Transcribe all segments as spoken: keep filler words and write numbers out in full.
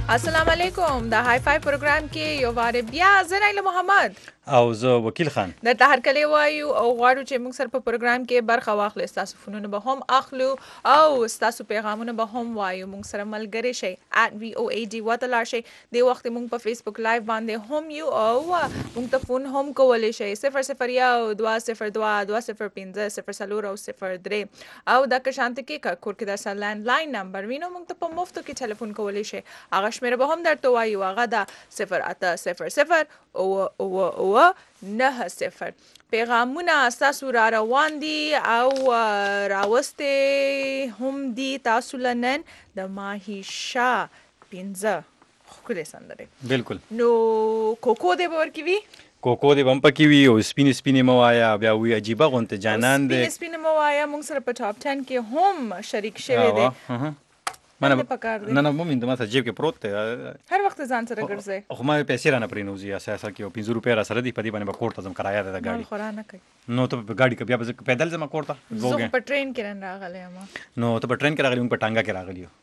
السلام علیکم د های فای پروګرام کې یو واره بیا زه نایله محمد او زه وکیل خان درته هرکلی وایو او غواړو چې موږ سره په پروګرام کې برخه واخلو. ستاسو فونونه به هم اخلو او ستاسو پیغامونه به هم وایو. موږ سره ملګری شئ at وی او ای ډي وته لاړ شئ. دې وخت موږ په فیسبوک لایو باندې هم یو او موږ ته فون هم کولی شئ صفر صفر یو دوه صفر دوه دوه صفر پنځه صفر څلور او صفر درې او دا که شانته کې که کور کې درسره لینډ لاین نمبر وینو موږ ته په مفتو کې ټلیفون کولی شئ. هغه شمېره به هم درته وایو، هغه ده صفر اته صفر صفر اوه اوه اوه نه صفر. پیغامونه ستاسو را روان دي او راوستې هم دي تاسو لنن د ماهیشا پنځه ښکلې سندرې. بالکل. نو کوکو دې به ورکې وي؟ کوکو دې به هم پکې وي او سپینې سپینې مه وایه، بیا وي عجیبه غوندې جانان دی. سپینې سپینې مه وایه موږ سره په ټاپ ټن کې هم شریک شوی دی. منه نه نه مومین د ما سره جیب کې پروت دی، هر وخت ځان سره ګرځئ. خو ما پیسې رانه پرېنوځي اساسا کې او پنځه روپۍ را سره دي، په دې باندې به کور ته ځم، کرایه ده د ګاډي. خورا نه کوي نو ته په ګاډي کې بیا به پیدل ځم کور ته. زه په ټرین کې نن راغلی یم. نو ته په ټرین کې راغلی، موږ په ټانګه کې راغلی یو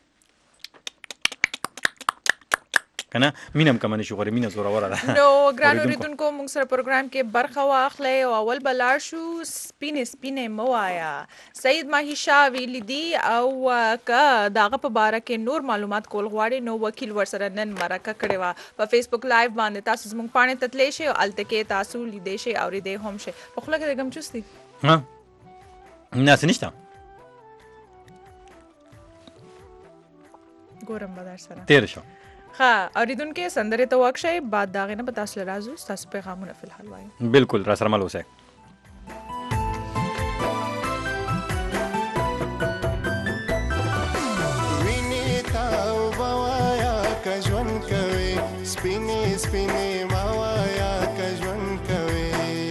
که نه مینه هم کمه نه شي غورې، مینه زوروره ده. نو ګرانو اورېدونکو موږ سره پروګرام کې برخه واخلئ او اول به لاړ شو سپینې سپینې مه وایه. سید ماهیشا ویلي دي او که د هغه په باره کې نور معلومات کول غواړئ نو وکیل ورسره نن مرکه کړې وه. په فیسبوک لایو باندې تاسو زموږ پاڼې ته تللی شئ او هلته کې تاسو لیدی شئ اورېدی هم شئ. په خوله کې د ګم چوس دي؟ نه څه نشته، ګورم به در سره تېر شو. ښه اورېدونکي سندرې ته وک شئ، بعد د هغې نه به تاسو له راځو ستاسو پیغامونه فلحال وایو. بالکل را سره مل اوسئ. وینې تا اوبه وایه که ژوند کوې، سپینې سپینې مه وایه که ژوند کوې.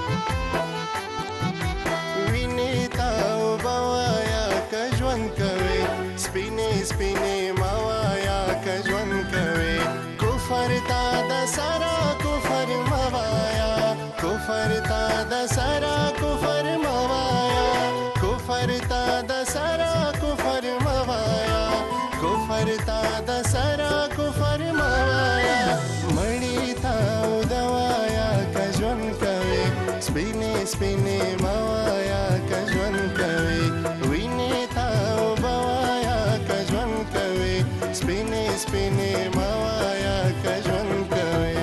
وینې تا اوبه وایه که ژوند کوې، سپینې سپینې مه وایه که ژوند کوې. کفر تا د سره کفر مه وایه، کفر تا د سره کفر مه وایه، کفر تا د سره کفر مه وایه، کفر تا د سره کفر مه وایه. مړی تا اوده وایه که ژوند کوې، سپینې سپینې مه وایه که ژوند کوې. وینې تا اوبه وایه که ژوند کوې، سپینې سپینې مه وایه که ژوند کوې.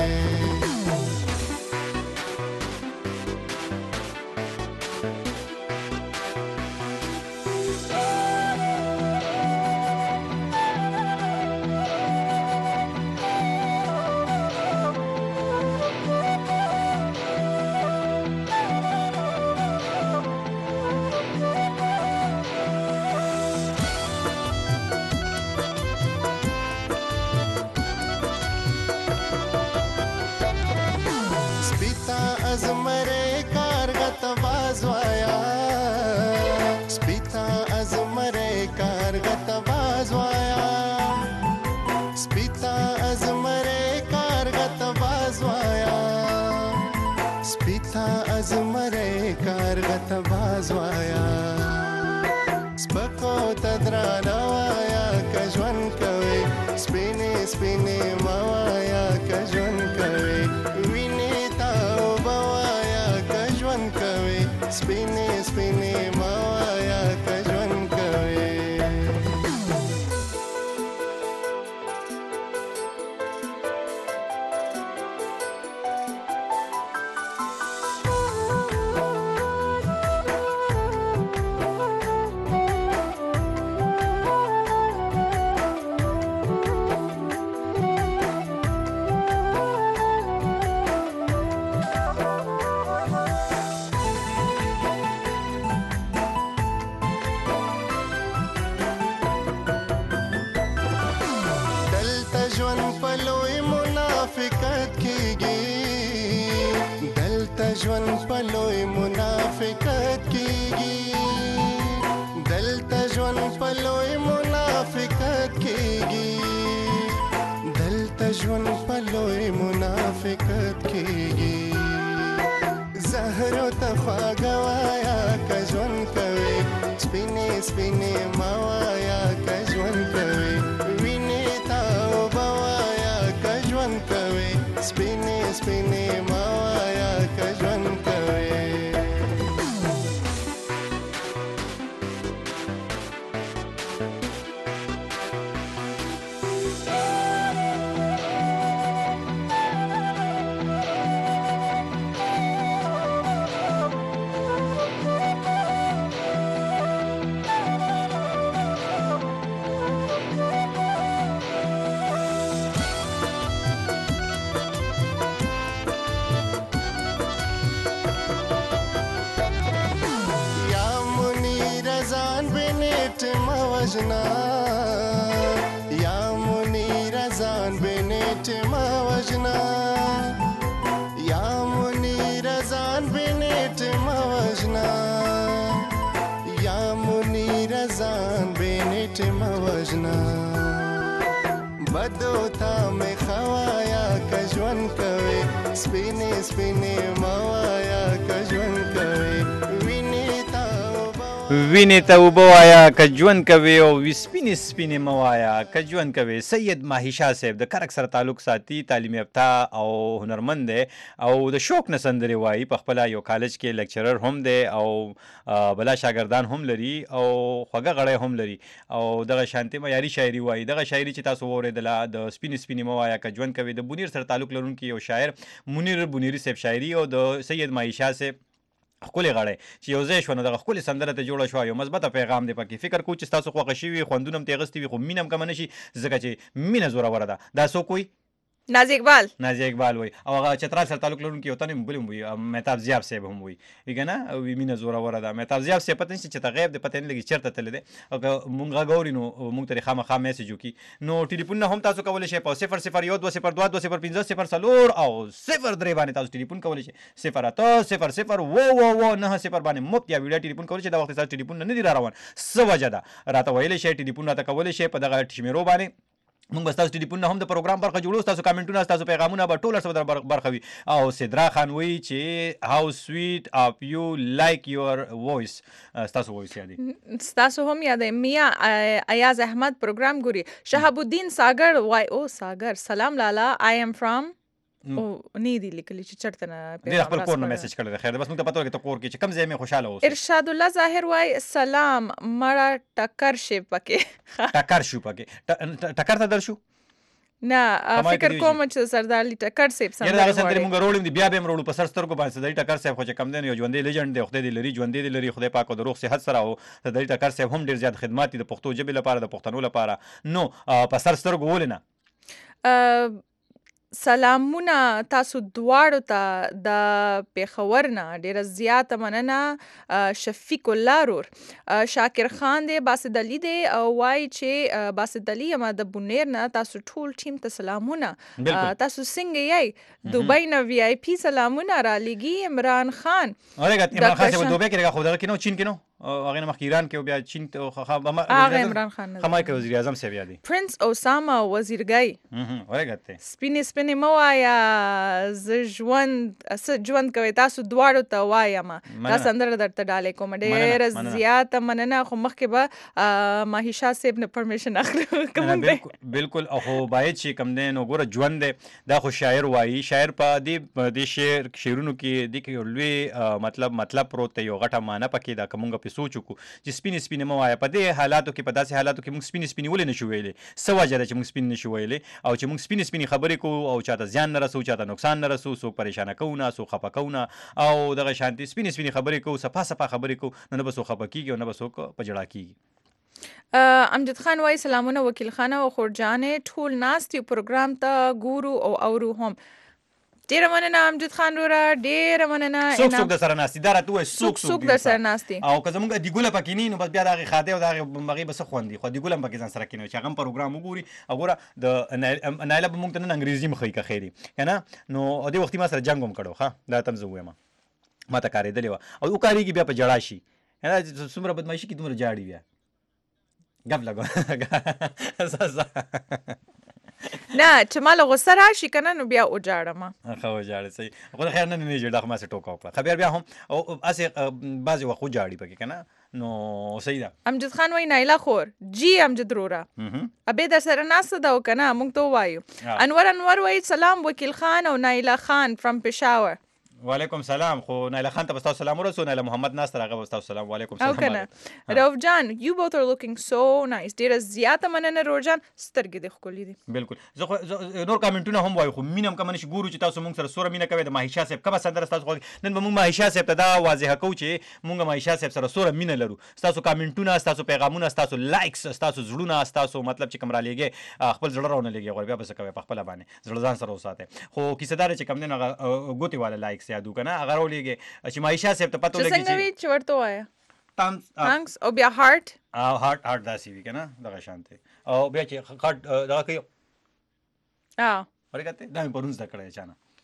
ازمره کارغت باز وایا، سپیتا ازمره کارغت باز وایا، سپیتا ازمره کارغت باز وایا، سپیتا ازمره کارغت باز وایا. سپکو تدرانا وایا که ژوند کوې، سپینې سپینې مه وایه که ژوند کوې. سپینې سپینې مه وایه که ژوند کوې. ژوند په لوی منافقت کېږي، دلته ژوند په لوی منافقت کېږي، دلته ژوند په لوی منافقت کېږي. زهرو ته خواږه وایه که ژوند کوې، سپینې سپینې مه وایه که ژوند کوې. وینې تا سپینې موایا که ژوند کوي وجنا یا منیر ازان بینیٹ ما وجنا یا منیر ازان بینیٹ ما وجنا یا منیر ازان بینیٹ ما وجنا بدو تا میں خوایا کجون کوي سپینې سپینې موایا کجون کوي وینې ته اوبه وایه که ژوند کوې او سپینې سپینې مه وایه که ژوند کوې. سید ماهي شاه صاحب د کرک سره تعلق ساتي، تعلیم یافته او هنرمند دی او د شوق نه سندرې وایي. په خپله یو کالج کې لیکچرر هم دی او بلا شاګردان هم لري او خوږه غړی هم لري او دغه شانتې معیاري شاعري وایي. دغه شاعري چې تاسو واورېدله د سپینې سپینې مه وایه که ژوند کوې، د بونیر سره تعلق لرونکي یو شاعر منیر بونیري صاحب شاعري او د سید ماهي شاه صاحب ښکلې غړی چې یو ځای شوه نو دغه ښکلې سندره ته جوړه شوه، یو مثبته پیغام دی پکې. فکر کوو چې ستاسو خوښه شوي وي، خوندونه هم ترې اخیستي وي، خو مینه هم کمه نه شي ځکه چې مینه زوروره ده. دا څوک وایي؟ نازي اقبال. نازي اقبال وایي او هغه چترال سره تعلق لرونکي یو تن هم بل هم وایي، مهتاب ضیاف صاحب هم وایي که نه وایي مینه زوروره ده. مهتاب ضیاف صاحب پته نشته چې ته غیب دی، پته نه لګي چېرته تللی دی او که مونږ غږ اوري نو مونږ ته خامخا میسج وکړي. نو ټلیفونونه هم تاسو کولی شئ په صفر صفر یو دوه صفر دوه دوه صفر پنځه صفر څلور او صفر درې باندې تاسو ټلیفون کولی شئ. صفر اته صفر صفر اوه اوه اوه نهه صفر باندې مفت یا ویډیو ټلیفون کولی شئ. دا وخت تاسو ټلیفون نه دي را روان، څه وجه ده راته ویلی شئ. ټلیفون راته کولی شئ په دغه شمیرو باندې. مونږ به ستاسو ټلیفونونه هم د پروګرام برخه جوړو، ستاسو کامنټونه ستاسو پیغامونه به ټول سره برخه وي. او سدرا خان وایي چې هاو سویټ اف یو لایک یور وایس. ستاسو وایس یادي ستاسو هم یادی. میا ایاز احمد پروګرام ګوري. شهاب الدین ساګر وای او ساګر سلام لالا آی ایم فرام او نه دی لیکلی چې چرته نه ډېر خپل کور نه میسج کړی دی. خیر ده، بس موږ ته پته ولګي ته کور کې چې کوم ځای مې خوشحاله اوسې. ارشاد الله ظاهر وای سلام مړه ټکر شي پکې ټکر شو پکې ټکر ته در شو نه فکر کوم چې سردار علي ټکر صاحب سره یاره دغه سندرې مونږ روړو دي بیا به هم روړو په سر سترګو باندې. سردار ټکر صاحب خو چې کم دی نو یو ژوندی لیجنډ دی، خدای دې لري ژوندی دې لري خدای پاک او د روغ صحت سره. او سردار ټکر صاحب هم ډېر زیات خدمات دي د پښتو ژبې لپاره د پښتنو لپاره. نو په سر سترګو ولې نه سلامونه تاسو دواړو ته د پېښور نه ډېره زیاته مننه. شفیق الله رور شاکر خان دی باسد علي دی او وایي چې باسد علي یم د بونیر نه تاسو ټول ټیم ته سلامونه. تاسو څنګه یئ؟ دوبۍ نه وی آی پي سلامونه را لیږي. عمران خان عمران خان صاحب دوبۍ کې خو دغه کې نو چین کې نو هغه نه مخکې ایران کې او بیا چین ته هغه عمران خان نه خمای کې وزیر اعظم صاحب یادي. پرنس اوساما وزیرګۍ ورګته سپینې سپینې مه وایه زه ژوند څه ژوند کوئ تاسو دواړو ته وایم. دا سندره درته ډالۍ کوم. ډېره زیاته مننه. خو مخکې به ماهي شاه صاحب نه پرمیشن اخلو. بالکل خو باید چې کوم دی نو ګوره ژوند دی دا خو شاعر وایي. شاعر په دې دې شعر شعرونو کې دې کې یو لوی مطلب مطلب پروت دی، یو غټه معنی پکې ده. که مونږ سوچ وکړو چې سپینې سپینې مه وایه. په دې حالاتو کې په داسې حالاتو کې موږ سپینې سپینې ولې نشو ویلی؟ څه وجه ده چې موږ سپین نشو ویلی او چې موږ سپینې سپینې خبرې کوو او چاته زیان نه رسو، چاته نقصان نه رسو، څوک پریشانه کوو نه، څوک خفه کوو نه او دغه شانتې سپینې سپینې خبرې کوو، صفا صفا خبرې کوو، نو نه به څوک خفه کېږي او نه به څوک په ژړا کېږي. امجد خان وایي سلامونه وکیل خانه او خورجانې ټول ناست یو پروګرام ته ګورو او اورو هم. ډېره مننه امجد خان وروره، ډېره مننه. څوک څوک در سره ناستي؟ دا راته ووایه څوک څوک در سره ناستي؟ او که زموږ دیګوله پکې نه وي نو بس بیا د هغې خادۍ او د هغې هغې به څه خوند وي. خو دیګوله هم پکې ځان سره کېنوي چې هغه هم پروګرام وګوري. او ګوره د نایله به مونږ ته نن انګریزي هم ښایي که خیر وي که نه. نو دې وختي ما سره جنګ هم کړی و. ښه دا ته هم زه ووایم ما ته کارېدلې وه او وکارېږي بیا په ژړا شي. څومره بدمایشي کړي دومره ژاړي بیا ګپ لګو نه چې ما له غوسه راشي که نه نو بیا وجاړم. ښه وجاړې صحیح. خو د خیر نه نه ژړه خو ما سې ټوکه وکړه. خو بیا بیا هم او هسې بعضې وخت وجاړي پکې که نه نو صحیح ده. امجد خان وای نایلا خور جی امجد رورا ابه در سره ناسته دا وکنه مونږ ته وایو. انور انور وای سلام وکیل خان او نایلا خان فرام پېښور. وعلیکم سلام. خو نایلا خان ته تاسو سلام ورسو. نایلا محمد ناصر هغه تاسو سلام. وعلیکم سلام. او کنه روف جان you both are looking so nice. ډیره زیاته مننه روف جان سترګې د خولې دي. بالکل. زه نور کمنټونه هم وایو خو مینم کوم نشي ګورو چې تاسو مونږ سره سوره مینه کوي د ماهیشا صاحب کبه سندره تاسو خو نن به مونږ ماهیشا صاحب ته دا واضح کوو چې مونږ ماهیشا صاحب سره سوره مینه لرو. تاسو کمنټونه تاسو پیغامونه تاسو لایکس تاسو زړونه تاسو مطلب چې کوم را لېږي خپل زړه راونه لېږي غوړ بیا به څه کوي په خپل باندې زړه ځان سره وساته. خو کیسه دار چې کوم نه ګوتې والا لایکس یادو کنه هغه لګي چې مایشا صاحب ته پته لګي چې څنګه وی چې ورته وایا تانکس تانکس او بیا هارت او هارت هارت داسي وی کنه دغه شانته او بیا چې هارت دغه کوي اه ورګته دا مې پرونځ دکړې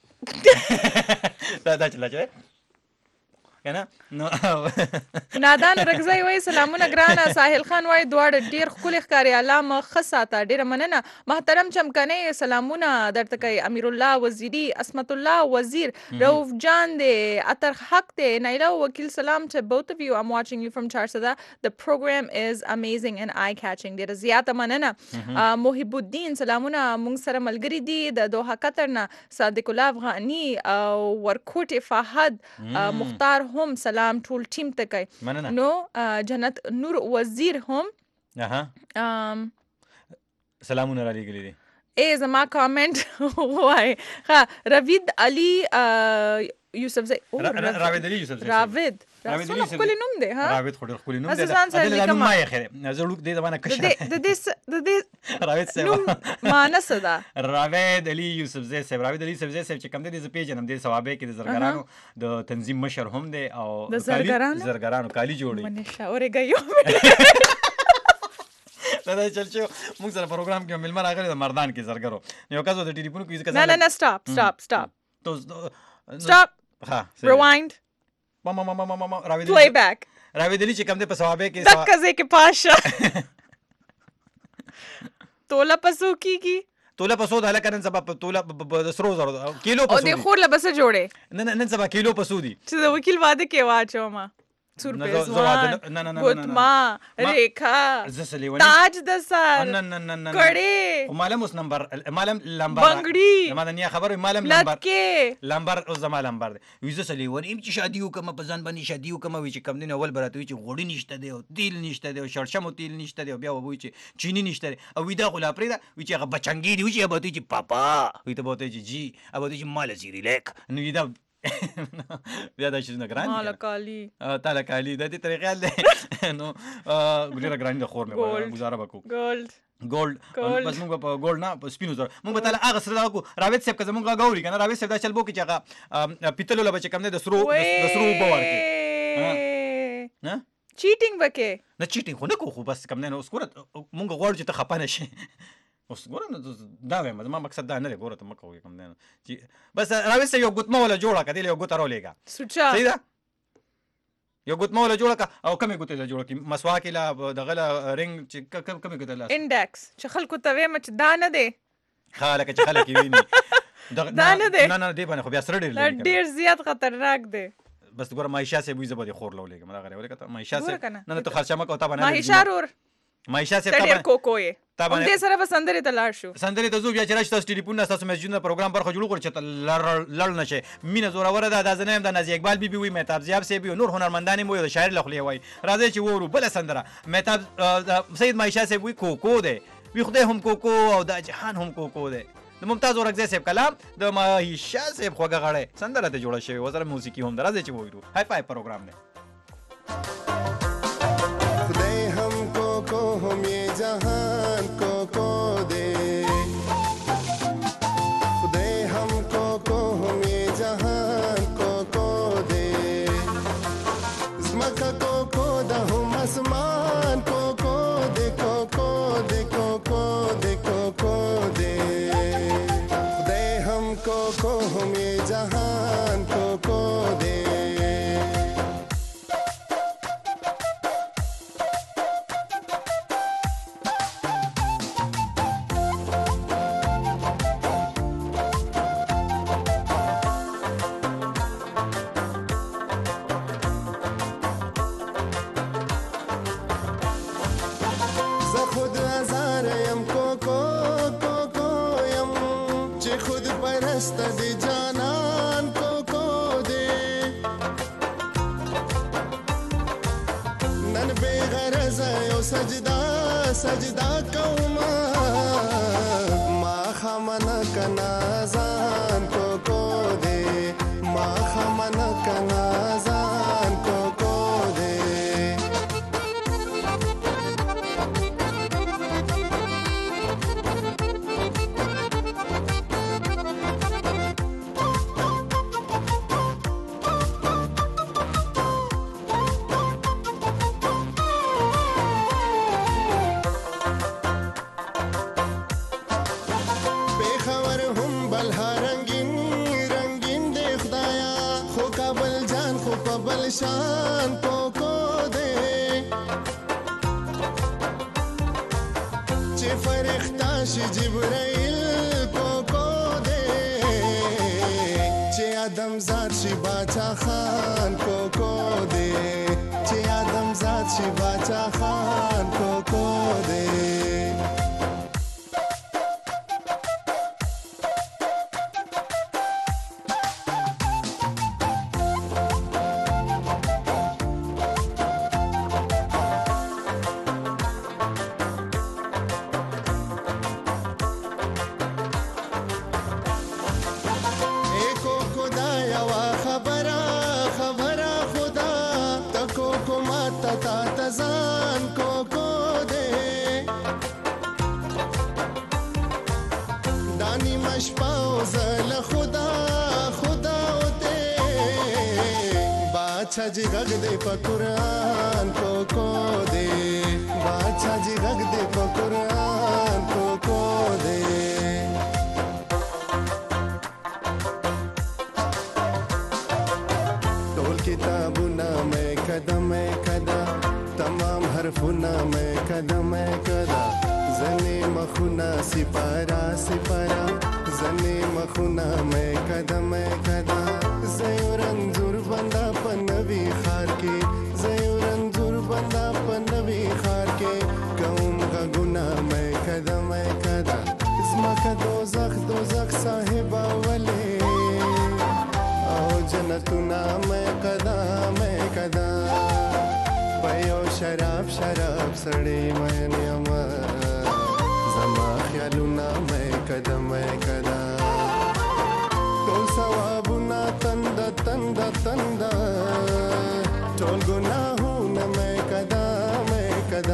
چانه دا دا چلا چې کنه نو نادان رغزی وای سلامونه ګرانه. ساحل خان وای دواړه ډیر خولي ښکاری علامه خصاته ډیر مننه. محترم چمکنه سلامونه درته کوي. امیر الله وزیری اسمت الله وزیر روف جان دې اتر حق دې نایلا وکیل سلام to both of you. I'm watching you from Charsada. The program is amazing and eye catching. ډیر زیاته مننه. محب الدین سلامونه مونږ سره ملګری دي د دوحه قطر نه. صادق الله افغانی او ورکوټ فهد مختار هم سلام ټول ټیم ته کوي. نو جنت نور وزیر هم اها سلامونه را لګلې دي. ای زما کامنټ وای ها روید علي یوسف زئی راوید علي یوسف زئی راوید راوید علي خپل نوم دی ها راوید خو ډېر خپل نوم دی دا نوم ما یې خره زه لوک دې زمانه کښه د دې د دې راوید نوم معنی څه ده؟ راوید علي یوسف زئی صاحب راوید علي یوسف زئی صاحب چې کوم دی زه پیژنم د ثوابه کې د زرګرانو د تنظیم مشر هم دی او د زرګرانو زرګرانو کالی جوړي منشه اورګایو دا دا چل چې موږ سره پروګرام کې ملمر راغلی د مردان کې زرګرو یو کس د ټلیفون کې ځکه نه نه نه سټاپ سټاپ سټاپ تو سټاپ ها rewind ماما ماما ماما راوید play back راوید علي چې کوم دی په ثوابه کې دک ځای کې پاشا توله پسو کیږي توله پسو د هلکه نن سبا په توله د سرو زرو کیلو پسو او د خور له بسه جوړې نن نن سبا کیلو پسو دي چې د وکیل واده کې واچوم سورپیزوان ګوتما ریکا تاج د سر کړي مالم اوس نمبر مالم لمبر بنگړي ما د نیا خبر مالم لمبر لکه لمبر اوس زما لمبر دی ویزه سلی ونیم چې شادي وکم په ځان باندې شادي وکم وی چې کم دین اول براته وی چې غوړی نشته دی او تیل نشته دی او شړشم تیل نشته دی بیا وی چې چینی نشته دی او وی دا غلا پرې دا وی چې هغه بچنګي دی وی چې به چې پاپا وی ته بوته چې جی ابو چې مال زیری لیک نو وی دا بیا دا شنو ګران مال کالی تعالی کالی د دې طریقې له نو ګډه ګران د خور مې گزاره وکړو ګولډ ګولډ بس موږ په ګولډ نه په سپینو زر موږ به تعالی هغه سره کو راوید صاحب که زمونږ غوړي کنه راوید صاحب دا چل بو کې چې هغه پیتلو له بچ کم نه د سرو د سرو باور کې ها چیټینګ وکې نه چیټینګ خو نه کو خو بس کم نه اوس ګوره موږ غوړ چې ته خپانه شي اوس ګوره دا وایم زما مقصد دا نه دی ګوره ته مکه وي کوم نه چې بس راوي سه یو ګوتمه ولا جوړه کړي یو ګوت راولېګا سوچا صحیح ده یو ګوتمه ولا جوړه کا او کمه ګوتې لا جوړه کی مسواک لا دغه رنګ چې کم کمه ګوتې لا انډکس چې خلکو ته وې مچ دا نه دی خاله چې خلک ویني دا نه دی نه نه دی باندې خو بیا سره ډېر ډېر زیات خطرناک دی بس ګوره مایشا سه بوې زبر خور لولېګم دا غره ولې کته مایشا سه نه نه تو خرچه مکو تا باندې مایشا رور مایشا سه ډېر کوکوې هم دې سره به سندرې ته لاړ شو سندرې ته ځو بیا چې راشي تاسو ټلیفون تاسو مسجونه پروګرام برخه جوړ کړئ چې لړ نشي مینه زوروره ده دا زنه هم د نازي اقبال بیبي وي مهتاب زیاب سی بي نور هنرمندان مو د شاعر لخلې وای راځي چې وورو بل سندره مهتاب سید مایشا سی وي کوکو ده وی خدای هم کوکو او د جهان هم کوکو ده د ممتاز اورګزی صاحب کلام د مایشا صاحب خوګه غړې سندره ته جوړه شوی وزره موسیقي هم درځي چې وورو هاي فای پروګرام نه हम ये जहान को को दे खुदे हमको को हम ये जहान को को दे मक्का को को दा हम आसमान को को दे को को दे को को दे को को दे खुदे हमको को हम ये जहान को को दे دست دی جانان کو کو دے نن بے غرض یو سجدہ سجدہ کوما ما خمن کنا زان کو کو دے ما خمن کنا زان کو کو دے شان کو کو دے چې فرښتہ شي جبرائیل کو کو دے چې آدم ذات شي باچا خان کو کو دے چې آدم ذات شي باچا خان کو کو دے बादशाह जी गग दे पकुरान को को दे बादशाह जी गग दे पकुरान को को दे टोल किताबुना में कदम कदा तमाम हरफुना में कदम कदा जने मखुना सिपारा सिपारा जने मखुना में कदम कदा जयूरंजुर बंदा पन्नवी खार के जयूरंजुर बंदा पन्नवी खार के कौम का गुना में कदम कदा इसमा का दोजख दोजख साहिबा वले ओ जन्नतुना में कदा में कदा पयो शराब शराब सड़े में नियमा जमा ख्यालुना में कदम कदा टोल सवाबुना तंदा तंदा तंदा टोल गुनाहुना में कदा में कदा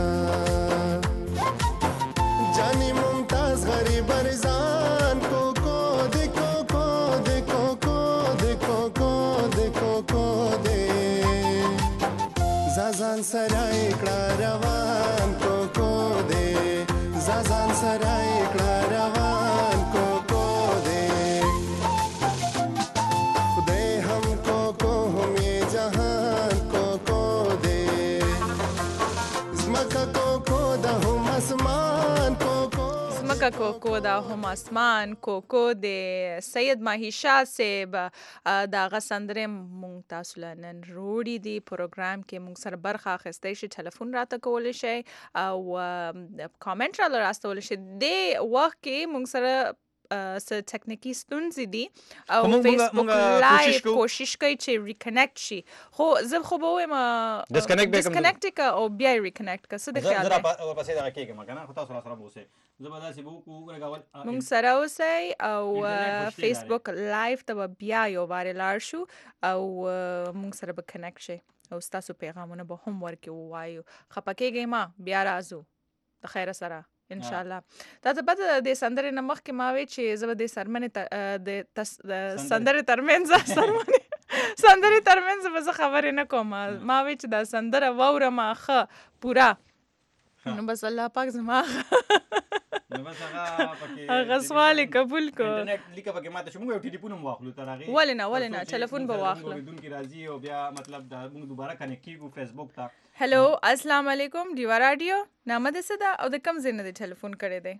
जानी मुमताज गरीब अरजान को को देखो को देखो को देखो को देखो को दे जाजान सराय कड़ा रवान को को दे जाजान सराय कड़ा रवान को को दे खुदे हमको को हम ये जहान को को दे ज़मका को को दा हम आसमान को को ځمکه کوکو دا هم اسمان کوکو د سید ماهی شاه صاحب دغه سندرې مونږ تاسو له نن روړي دي پروګرام کې مونږ سره برخه اخیستی شي ټلیفون راته کولی شئ او کامنټ راله راستولی شئ دې وخت کې مونږ سره څه ټکنیکي ستونزې دي او فیسبوک لایو کوشش کوي چې ریکنیکټ شي خو زه خو به وایم ډسکنیکټ که او بیا یې ریکنیکټ که څه د خیال دی ورپسې دغه کېږم که نه خو تاسو راسره به اوسئ زه به داسې به وکړو ولګول مونږ سره اوسئ او فیسبوک لایو ته به بیا یو وارې لاړ شو او مونږ سره به کنیکټ شئ او ستاسو پیغامونه به هم ورکې ووایو خفه کېږئ مه بیا راځو د خیره سره ان شاء الله دا ته پته د سندرې نه مخکې ما وی چې زه به د سرمنې د سندرې ترمنځ سرمنې سندرې ترمنځ به زه خبرې نه کوم ما وی چې دا سندره واورم ښه پوره نو بس الله پاک زما نو بس هغه پکې هغه سوال قبول کو انټرنیټ لیکه پکې ماته شو موږ یو ټلیفون هم واخلو تر هغې ولې نه ولې نه ټلیفون به واخلو اورېدونکي راځي او بیا مطلب دا موږ دوباره کنیکټ کېږو فیسبوک ته هلو السلام علیکم ډیوا راډیو نامه دې څه ده او د کوم ځای نه دې ټلیفون کړی دی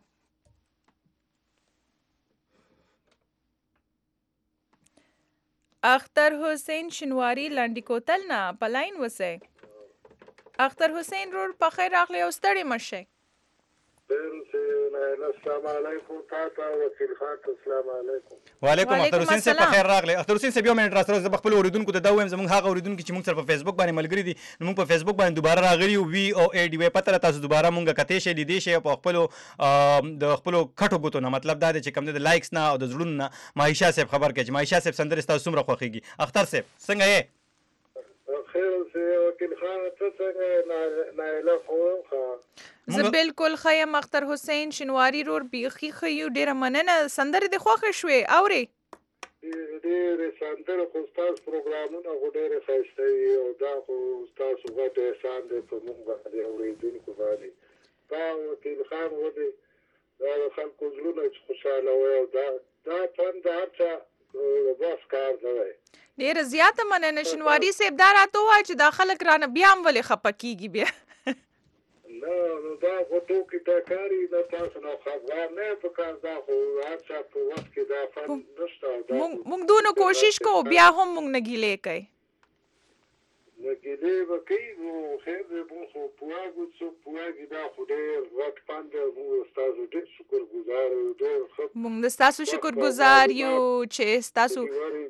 اختر حسین شنواری لنډي کوتل نه په لاین اوسئ اختر حسین رور په خیر راغلی او ستړي مه شئ خیر اوسئ السلام علیکم تاسو وکیل خان السلام علیکم وعلیکم اختر حسین صاحب په خیر راغلی. اختر حسین صاحب یو منټ را سره زه خپل اوریدونکو ته دا وایم زموږ هغه اوریدونکو چې موږ سره په فیسبوک باندې ملګري دي نو موږ په فیسبوک باندې دوباره راغلي یو وی او ای ډي وای پته تاسو دوباره موږ کته شي لیدې شي په خپل د خپل کټو ګوتو نه مطلب دا دی چې کوم د لایکس نه او د زړونو نه ماهیشا صاحب خبر کوي چې ماهیشا صاحب سندره تاسو څومره خوښیږي. اختر صاحب څنګه یې؟ خیر اوسې وکیل خان ته څنګه نایله خو زه بالکل ښه یم اختر حسین شینواري رور بیخي ښه یو ډېره مننه. سندرې دې خوښې شوې اورې؟ ډېرې سندرې خو ستاسو پروګرامونه خو ډېرې ښایسته وي او دا خو ستاسو غټ احسان دی په موږ باندې اورېدونکو باندې. دا وکیل خان ولې دا د خلکو زړونه چې خوشحاله وي او دا دا فن د هر چا بس کار نه دی. ډېره زیاته مننه شینواري صاحب. دا راته ووایه چې دا خلک رانه بیا هم ولې خفه کېږي بیا؟ نه نو دا خو ټوکې ټکاري نه تاسو نه خبر نه پکار دا خو هر چا په وخت کې دا فن نشته. موږ دونه کوشش کوو بیا هم موږ نه ګیلې کوي. نه ګیلې به کوي نو خیر دی موږ خو پوهېږو څوک پوهېږي دا خو ډېر غټ فن دی. موږ ستاسو ډېر شکرګزار یو ډېر ښه موږ د ستاسو شکرګزار یو چې ستاسو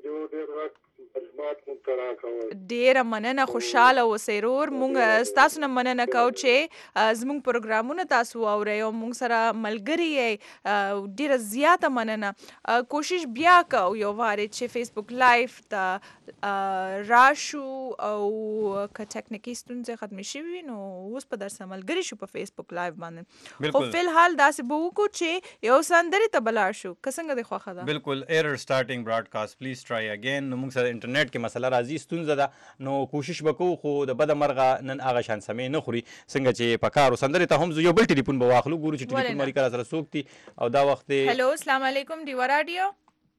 ډېره مننه خوشحاله اوسئ رور. موږ ستاسو نه مننه کوو چې زموږ پروګرامونه تاسو واورئ او موږ سره ملګري یې. ډېره زیاته مننه. کوشش بیا کوو یو وارې چې فیسبوک لایف ته راشو او که ټکنیکي ستونزې ختمې شوي نو اوس په در سره ملګري شو په فیسبوک لایف باندې. خو فلحال داسې به وکړو چې یو سندرې ته به لاړ شو. که څنګه دې خوښه ده؟ بالکل ایرر سټارټینګ براډکاسټ پلیز ټرای اگین. نو موږ سره انټرنیټ کې مسله راځي ستونزه ده نو کوشش وکړو خو د بده مرغه نن هغه شان سمې نه خوري څنګه چې په کارو سندرې ته هم یو بل ټلیفون به واخلو ګورو چې ټلیفون مالي کرا سره څوک دي او دا وخت دی. هلو السلام علیکم ډیوا راډیو.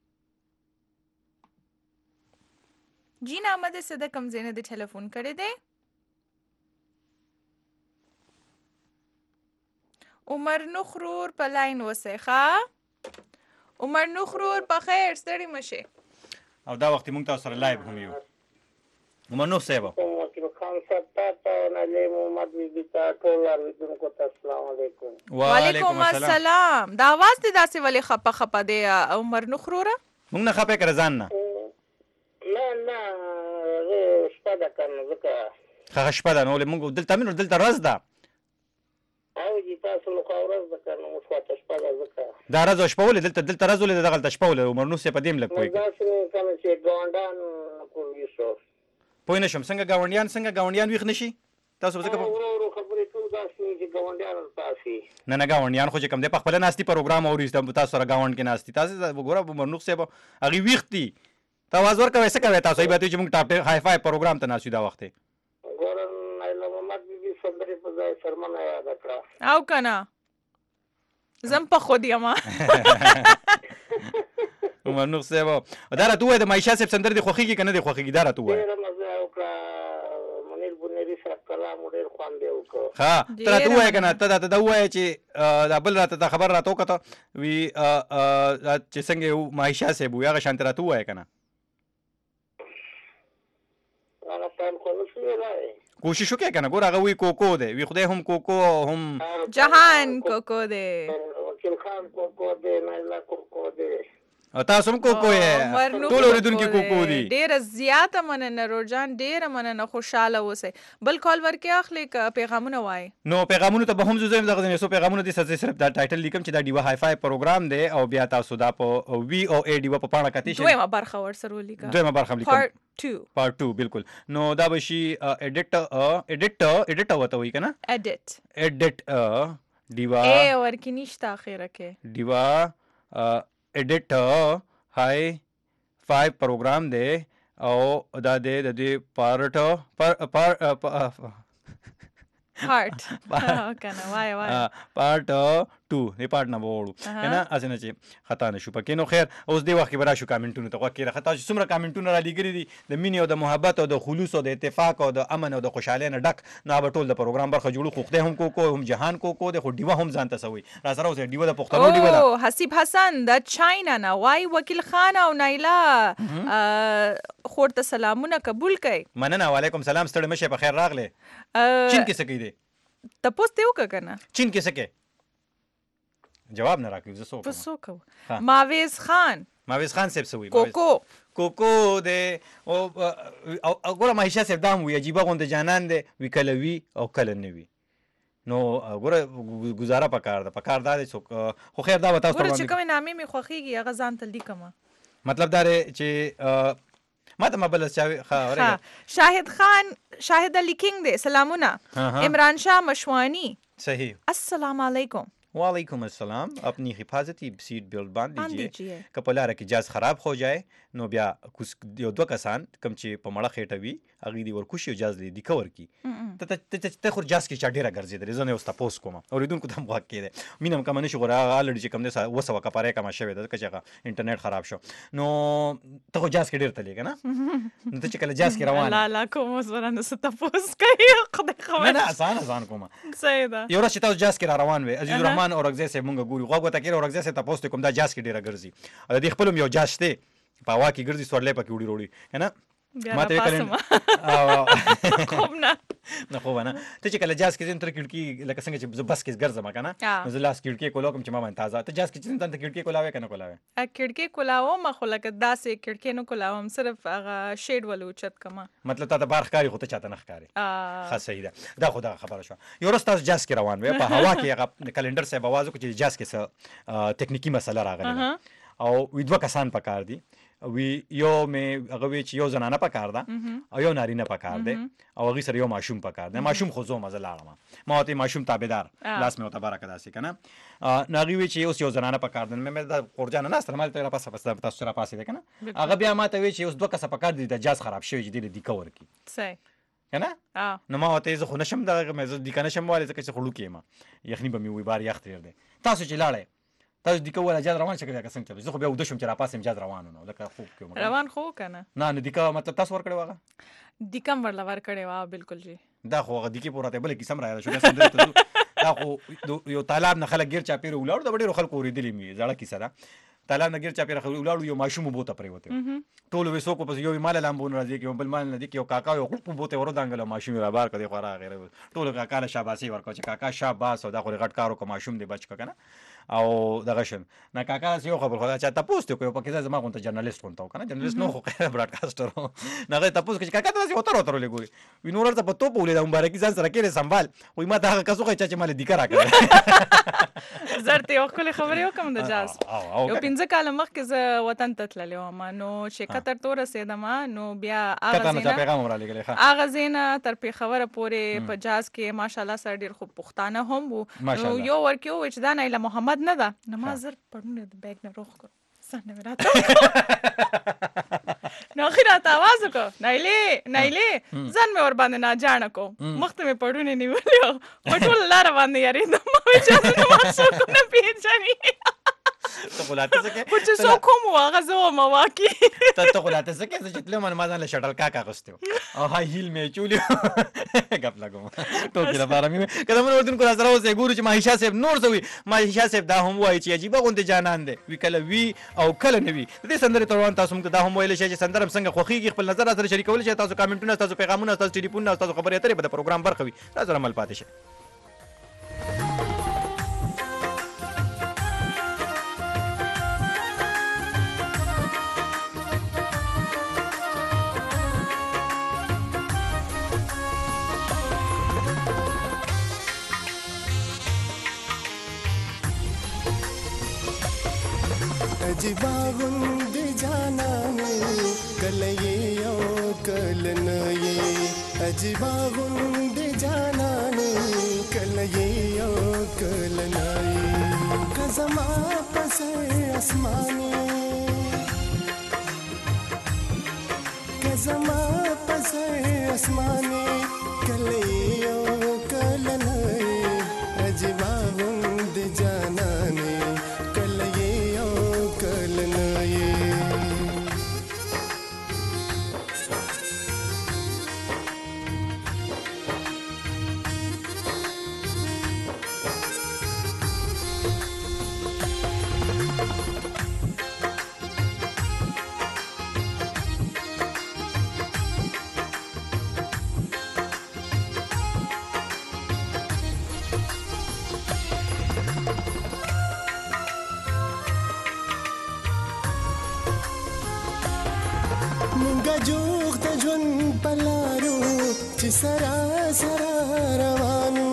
جی نامه دې څه ده کوم ځای نه دې ټلیفون کړی دی؟ عمر نخرور په لاین اوسئ ښه؟ عمر نخرور په خیر ستړي مه شئ. او دا وخت موږ تاسو سره لایو هم یو. عمر نو صاحب وکیل خان صاحب تاسو نجیب محمد بیبي تاسو ټول اوریدونکو ته السلام علیکم. وعلیکم السلام. دا आवाज دې داسې ولې خپه خپه دی عمر نخروره؟ موږ نه خپه کړه ځان نه. نه نه زه شپه ده کنه ځکه هغه شپه ده نو موږ دلته مینو دلته ورځ ده او جی تاسو نو ورځ ده کنه موږ خواته شپه ده ځکه دا ورځ شپه ولې دلته دلته ورځ ولې دغلته شپه ولې عمر نو صاحب په دې ملک کوي. دا څنګه کنه چې ګاونډیان کولی شو پوه نه شم څنګه ګاونډیان څنګه ګاونډیان ویښ نشي تاسو ځکه ورو ورو خبرې ټول داسې چې ګاونډیان تاسو نه نه ګاونډیان خو چې کوم دی په خپل ناستي پروګرام اوري تاسو سره ګاونډ کې ناستي تاسو وګوره عمر نو صاحب هغه ویښ دي ته आवाज ورکوي څه کوي تاسو ایبه چې موږ ټاپ هاي فای پروګرام ته ناسو دا وخت ګورن نایله محمد بیبي سندرې په ځای سرمنه یاد کړه او کنه زم په خود یم. عمر نو صاحب دا راته وای د مایشا صاحب سندرې د خوخيږي کنه د خوخيږي دا راته وای ډېر مزه وکړه منیر بنيري سره کلام ډېر خوان دی وکړه. ها ته راته وای کنه ته دا وای چې دا بل راته خبر راته وکړه وی چې څنګه مایشا صاحب وي هغه شانت راته وای کنه انا فهم خو نشو ویلای کوشش وکړه کنه ګور هغه وی کوکو دی وی خدای هم کوکو هم جهان کوکو دی وکیل خان کوکو دی نایلا کوکو دی او تاسو هم کوکو یې ټول اوریدونکي کوکو دي. ډېره زیاته مننه روجان ډېره مننه خوشحاله اوسئ. بل کال ورکې اخلي که پیغامونه وایي نو پیغامونو ته به هم زه ځم دغه ځینې څو پیغامونه دي سره صرف دا ټایټل لیکم چې دا ډیوا هاي فای پروګرام دی او بیا تاسو دا په وی او ای ډیوا په پاڼه کتئ شئ دویمه برخه ورسره ولیکه دویمه برخه لیکم پارت ټو پارت ټو بالکل. نو دا به شي ایډیټ ایډیټ ایډیټ وته وي کنه ایډیټ ایډیټ ډیوا ای ورکې نشته اخره کې ډیوا ایډیټ هاي فای پروګرام دی او دا دی د دې پارټ پر پر پارت کنه وای وای پارت ټو نه پارت نه وړو کنه اسنه چې خطا نشو پکې نو خیر اوس دی وخت به راشو کامنټونو ته وکړه خطا چې څومره کامنټونه را لګري دي د مینې او د محبت او د خلوص او د اتفاق او د امن او د خوشحالۍ نه ډک نو به ټول د پروګرام برخه جوړو خو خدای هم کوکو هم جهان کوکو د خو ډیوا هم ځان تسوي را سره اوس ډیوا د پښتنو ډیوا او حسیب حسن د چاینا نه وای وکیل خان او نایلا خورته سلامونه قبول کړئ. مننه وعلیکم سلام ستړي مشه په خیر راغله. چین کې څه کوي دي تاسو ته وکړه کنه چین کې څه کوي جواب نه راکوي زه څوک په څوک ها. ماویز خان ماویز خان صاحب سوي کوکو کوکو د او او ګوره ماهیشه صاحب دا هم وي عجیبه غونډه جانان دی وی کله وي او کله نه وي نو ګوره گزاره پکار ده پکار دا دی څوک خو خیر دا وتا ګوره چې کومې نامې مې خوښیږي هغه ځان ته لیکمه مطلب دا دی چې ما ته ما بل څه شاهد خان شاهد علي کینګ دی سلامونه عمران شاه مشوانی صحیح السلام علیکم वालेकुम अस्सलाम अपनी हिफाजती सीट बेल्ट बांध बांध लीजिए लीजिए। कपलार की जाज खराब हो जाए नो बिया कुछ यो दो कसान कम चे पमड़ा खेटवी अगी दी वर खुशी जाज ली दिखवर की त त त त खुर जाज की चाडेरा गर्जे दे जने उस्ता पोस कोमा और इदुन को तम वाक के दे मिनम का मनुष्य गोरा ऑलरेडी जे कम ने वसवा का पारे का मा शवे द कचका इंटरनेट खराब शो नो त खो जाज के डेर तले ना न त चकले जाज की रवान لا لا کوم زره نه ست پوس کوي خدای خبر نه نه آسان آسان کوما سیدا یو را چې تاسو جاز کې را روان وي عزیز الرحمن اورګزه سه مونږ ګوري غوغه تا کې اورګزه سه تاسو کوم دا جاز کې ډیره ګرځي د دې خپلم یو جاز شته په وا کې ګرځي سوړلې پکې وړي وړي کنه ما ته کله خوب نه نه خو نه ته چې کله جاز کې تر کړکی لکه څنګه چې بس کې ګرځم کنه زه لاس کړکی کولم چې ما باندې تازه ته جاز کې چې تنه کړکی کولاوي کنه کولاوي ا کړکی کولاو ما خو لکه داسې کړکی نه کولاوم صرف هغه شیډ ولو چت کما مطلب ته بار ښکاری خو ته چاته نه ښکاری ښه صحیح ده دا خو دا خبره شو یو ورځ تاسو جاز کې روان وې په هوا کې هغه کلندر سه بوازو چې جاز کې څه ټکنیکی مسله راغله او وې دوه کسان پکار دي وی یو مې هغه وی چې یو زنانه پکار ده او یو نارینه پکار ده او هغه سره یو ماشوم پکار ده ماشوم خو زو مزه لاړم ما ته ماشوم تابعدار لاس مې وته برکه داسي کنه ناغي وی چې اوس یو زنانه پکار ده مې د قرجانه نه سره مال ته را پاسه پاسه تاسو را پاسه ده کنه هغه بیا ما ته وی چې اوس دوه کسه پکار دي د جاز خراب شوی دي د کور کی صحیح کنه نو ما ته زه خو نشم دا مې د کنه شم والي ځکه چې خلو کېما یخني به مې وی بار یخ تیر ده تاسو چې لاړې تاسو د کوله جاز روان شګه که څنګه زه خو بیا ودشم چې را پاسم جاز روان نو لکه خوب کوم روان خو کنه نه نه دیکا مطلب تاسو ور کړی واغه دیکم ورلا ور کړی وا بالکل جی دا خو غدی کې پورته بل کې سم راځي شو څنګه دا خو یو طالب نه خلک غیر چا پیر ولاړ د ډیرو خلکو ورېدلې می زړه کې سره طالب نه غیر چا پیر ولاړ یو ماشوم بوته پرې وته ټول وسو کو پس یو مال لامبون راځي کې بل مال نه دی کې یو کاکا یو خپل بوته ورو دانګل ماشوم را بار کړي خورا غیر ټول کاکا له شاباسي ورکو چې کاکا شاباس او دا خو غټ کارو کو ماشوم دی بچ کنه او دغه شم نه کاکا یو خبر خدا چې تاسو ته کوي په کې زما غونته جرنالست غونته کنه جرنالست نو خو براډکاسټر نه تاسو کې کاکا تاسو وتر وتر لګوري وینور ته په تو په ولې د مبارکي ځان سره کې سنبال وای ما ته کسو چې چې مال دیکا راکړه زرته یو کله خبرې وکم د جاز یو پنځه کاله مخکې زه وطن ته تللی وم نو چې قطر ته ورسېدم نو بیا هغه زینا پیغام را لګلې ښه هغه زینا تر پیښوره پورې په جاز کې ماشاءالله سره ډېر خوب پښتانه هم وو نو یو ورکیو چې دا نایله محمد نه ده نماز پړونه د بیگ نه روخ کړ څنګه راته نو خیرات आवाज وکړ نایله نایله ځان مې ور باندې نه جان کو مخته مې پړونه نیولیو پټول لار باندې یاري د ما چې نو ما څه نه پیژنې ته غلاته زکه چې څو کوم واغه زو ما واکي ته ته غلاته زکه چې تل من ما ځان له شټل کاکا غستو او هاي هیل مې چولیو غپ لګم ټوکی لپاره مې کله مې ورته کو سره اوسه ګورو چې ماهیشا صاحب نور زوی ماهیشا صاحب دا هم وایي چې عجیب غونډه جانان دي وی کله وی او کله نه وی دې سندره تروان تاسو موږ دا هم ویل شي چې سندره څنګه خوخيږي خپل نظر سره شریکول شي تاسو کامنټونه تاسو پیغامونه تاسو ټلیفون تاسو خبرې اترې په پروګرام برخوي تاسو عمل پاتې شي عجیبا غوندې جانانې کله یې او کله نه یې عجیبا غوندې جانانې کله یې او کله نه یې که زما پسې اسمانې که زما پسې اسمانې کله یې او کله نه یې عجیبا غوندې جانانې کله یې مونږه جوخ د ژوند په لارو چې سره سره روانو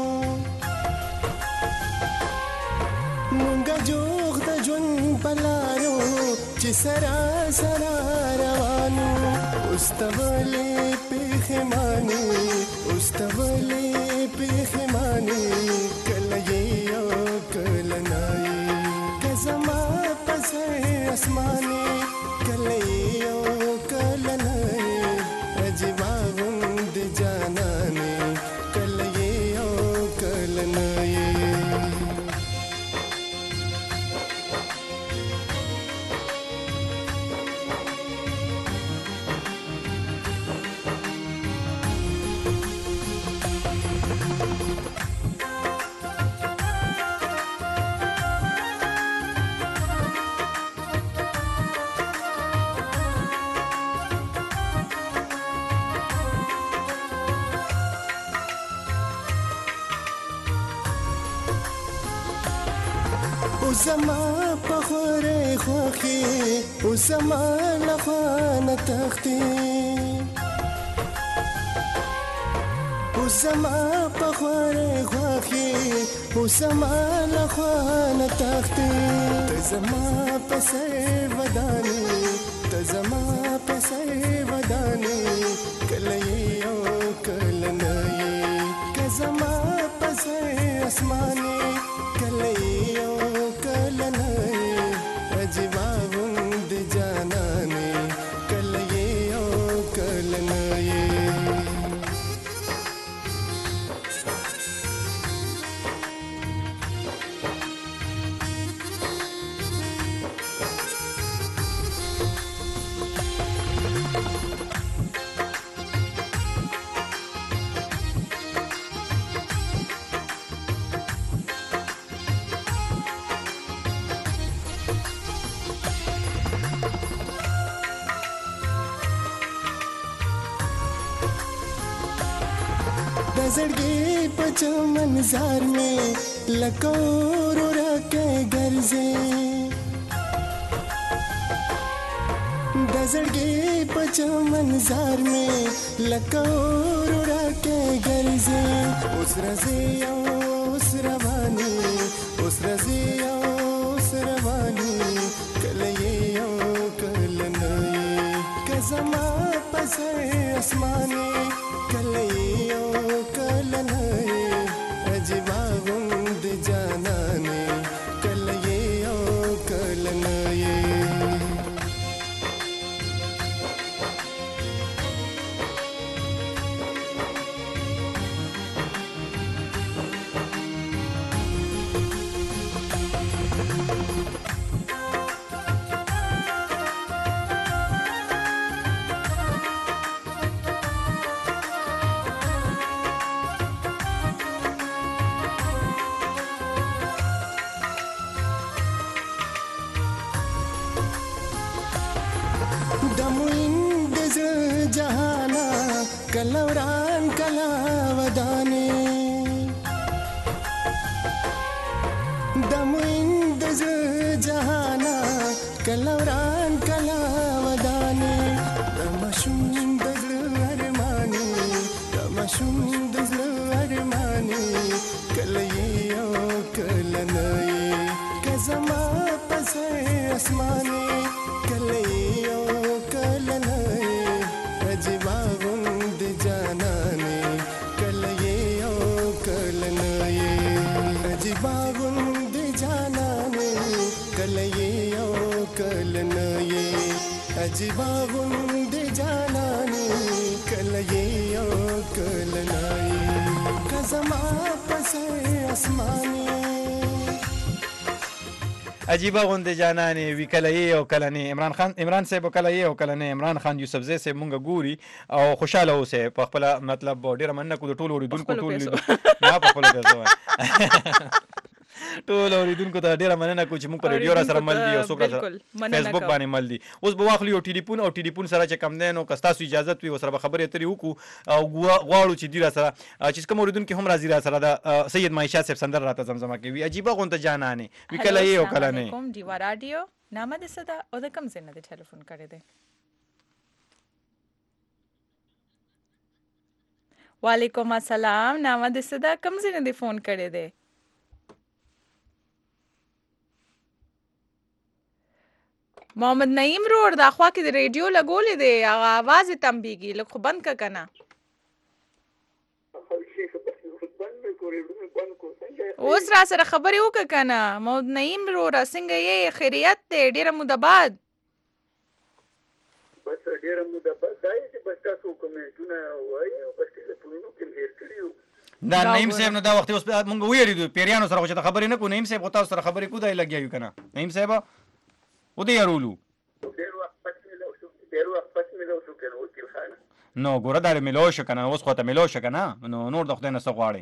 مونږه جوخ د ژوند په لارو چې سره سره روانو اوس ته ولې پښیمانې اوس ته ولې پښیمانې کله یې او کله نه یې که زما په سر اسمانې کله یې او کله نه یې عجیبه غوندې جانانې کله یې او کله نه یې زما په خوره خوخي او زما لخوانه تختي او زما په خوره خوخي او زما لخوانه تختي ته زما په سر وداني ته زما په سر وداني کله یو کله نه که زما په سر اسماني کله یو عجیبه غوندې جانانې کله یې او کله نه یې زړګي په چمن زار میں لکور راکې ګرځي د زړګي په چمن زار میں لکور راکې ګرځي اوس راځي اوس رواني اوس راځي اوس رواني کله یې او کله نه که زما په سر اسماني کله یې او کله نه عجیبه غوندې جانانې کله یې او کله نه کلوران کلا ودانی دموین دز جهانا کلوران کلا ودانی دمشون دز ارمانی دمشون دز ارمانی کلی او کلنی کزما پس اسمانی کلی او کلنی عجیبا बागुंद जाना ने कल ये ओ कल न ये अजबागुंद जाना ने कल ये ओ कल न ये कज़मा पसे आसमानी عجیبه غوندې جانانې وی کله یې او کله نه. عمران خان عمران صاحب کله یې او کله نه. عمران خان یوسفزی صاحب مونږ ګوري او خوشاله اوسه په خپل مطلب ډیره مننه کو د ټولو اوریدونکو ټول نه په خپل پیسو ټول اوریدونکو ته ډیره مننه کو چې موږ په ریډیو را سره مل دي او څوک سره فیسبوک باندې مل دي. اوس به واخلي او ټلیفون او ټلیفون سره چې کم دین او کستا سو اجازه وي وسره خبرې اترې وکړو او غواړو چې دی را سره چې کوم اوریدونکو هم راځي را سره د سید مایشا صاحب سندر راته زمزمه کوي عجیبه غونډه جانانه وی کله یې او کله نه. کوم دیوا رادیو نامه د صدا او د کم زنه د ټلیفون کړی دی. وعلیکم السلام. نامه د څه ده؟ کوم ځای نه دې فون کړی دی؟ محمد نعیم روړ دا خوا کې د ریډیو لګولې دی، هغه اواز یې تمبیږي، لږ خو بند که که نه. اوس را سره خبرې وکړه که نه محمد نعیم روړه، څنګه یې؟ خیریت دی؟ ډېره موده بعد. بس ډېره موده بعد دا یې چې بس تاسو کومنټونه وایي او بس ټلیفونونو کې مې هېر کړي وو. دا نعیم صاحب نو دا وخت اوس مونږ ویریدو پیریانو سره خو چې خبرې نه کوو. نعیم صاحب خو تاسو سره خبرې کوو، دا یې لګیا یو که نه نعیم صاحب ودې یارولو ډېر وخت پس مې لو شو ډېر وخت پس مې لو شو که نه وکیل خانه. نو ګوره دا میلاو شو که نه، اوس خو ته میلاو شو که نه، نو نور د خدای نه څه غواړې؟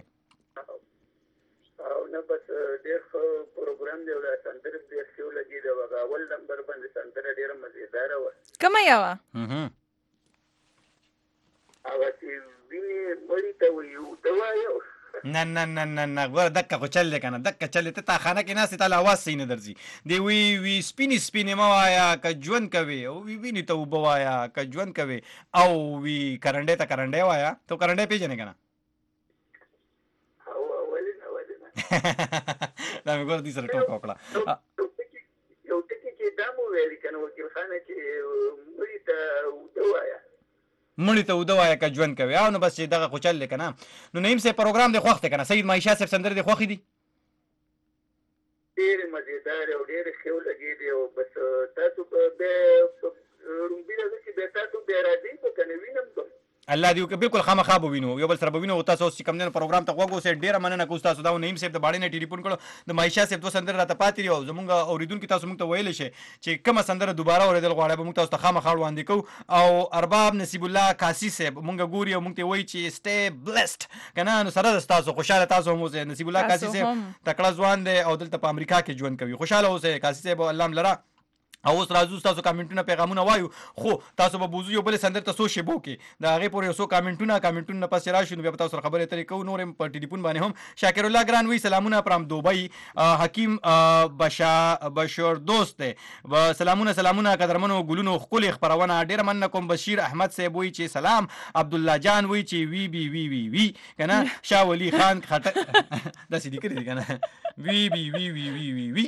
او نه بس ډېر ښه پروګرام دی او دا سندره ډېر ښه ولګېده. هغه اول نمبر باندې سندره ډېره مزېداره وه. کومه یوه؟ هغه چې وینې مړي ته وایي ورته وایه. نه نه نه نه نه ګوره دکه خو چل دی که نه، دکه چل دی. ته تا خانه کې ناست یې، تا له اواز صحیح نه درځي. دی وی وی سپینې سپینې مه وایه که ژوند کوې، او وی وینې ته اوبه وایه که ژوند کوې، او وی کرنډۍ ته کرنډۍ وایه. ته کرنډۍ پېژنې که نه؟ دا مې ګوره دوی سره ټوکه وکړه. یو ټکي کې دا مو ویلي که نه وکیل خانه چې مړي ته اوده وایه، مړي ته اوده وایه که ژوند کوې. او نو بس چې دغه خو چل دی که نه. نو نعیم صاحب پروګرام دې خوښ دی که نه؟ سید معیشا صاحب سندرې دې خوښې دي؟ ډېرې مزېدارې او ډېرې ښې ولګېدې. او بس تاسو به بیا رومبي راځي چې بیا تاسو بیا راځئ به که نه وینم به الله دې وکړي. بالکل خامخا به وینو، یو بل سره به وینو. او تاسو اوس چې کوم دی نو پروګرام ته غوږ اوسئ. ډېره مننه کوو ستاسو. دا نعیم صاحب د باړې نه ټلیفون کړو، د معیشا صاحب دوه سندرې راته پاتې دي او زمونږ اورېدونکي تاسو موږ ته ویلی شئ چې کومه سندره دوباره اورېدل غواړئ به موږ تاسو ته خامخا وړاندې کوو. او ارباب نصیب الله کاسي صاحب موږ ګوري او موږ ته وایي چې سټې بلسټ که نه، نو سره ده ستاسو. خوشحاله تاسو هم اوسئ. نصیب الله کاسي صاحب تکړه ځوان دی او دلته په امریکا کې ژوند کوي. خوشحاله اوسئ کاسي صاحب، الله هم لره. او اوس راځو ستاسو کامنټونه پیغامونه وایو، خو تاسو به بوزو یو بلې سندرې ته څو شیبو کې د هغې پورې یو څو کامنټونه کامنټونه نه پس چې راشو نو بیا به تاسو سره خبرې اترې کوو. نور هم په ټلیفون باندې هم شاکر الله ګران وایي سلامونه فرام دوبۍ. حکیم بشا بشر دوست دی سلامونه سلامونه قدرمنو ګلونو ښکلې خپرونه ډېره مننه کوم. بشیر احمد صاحب وایي چې سلام. عبدالله جان وایي چې وی بي وی وی وی که نه. شاه ولی خان خټک داسې دي کړي دي که نه وی بي وی وی وی وی وی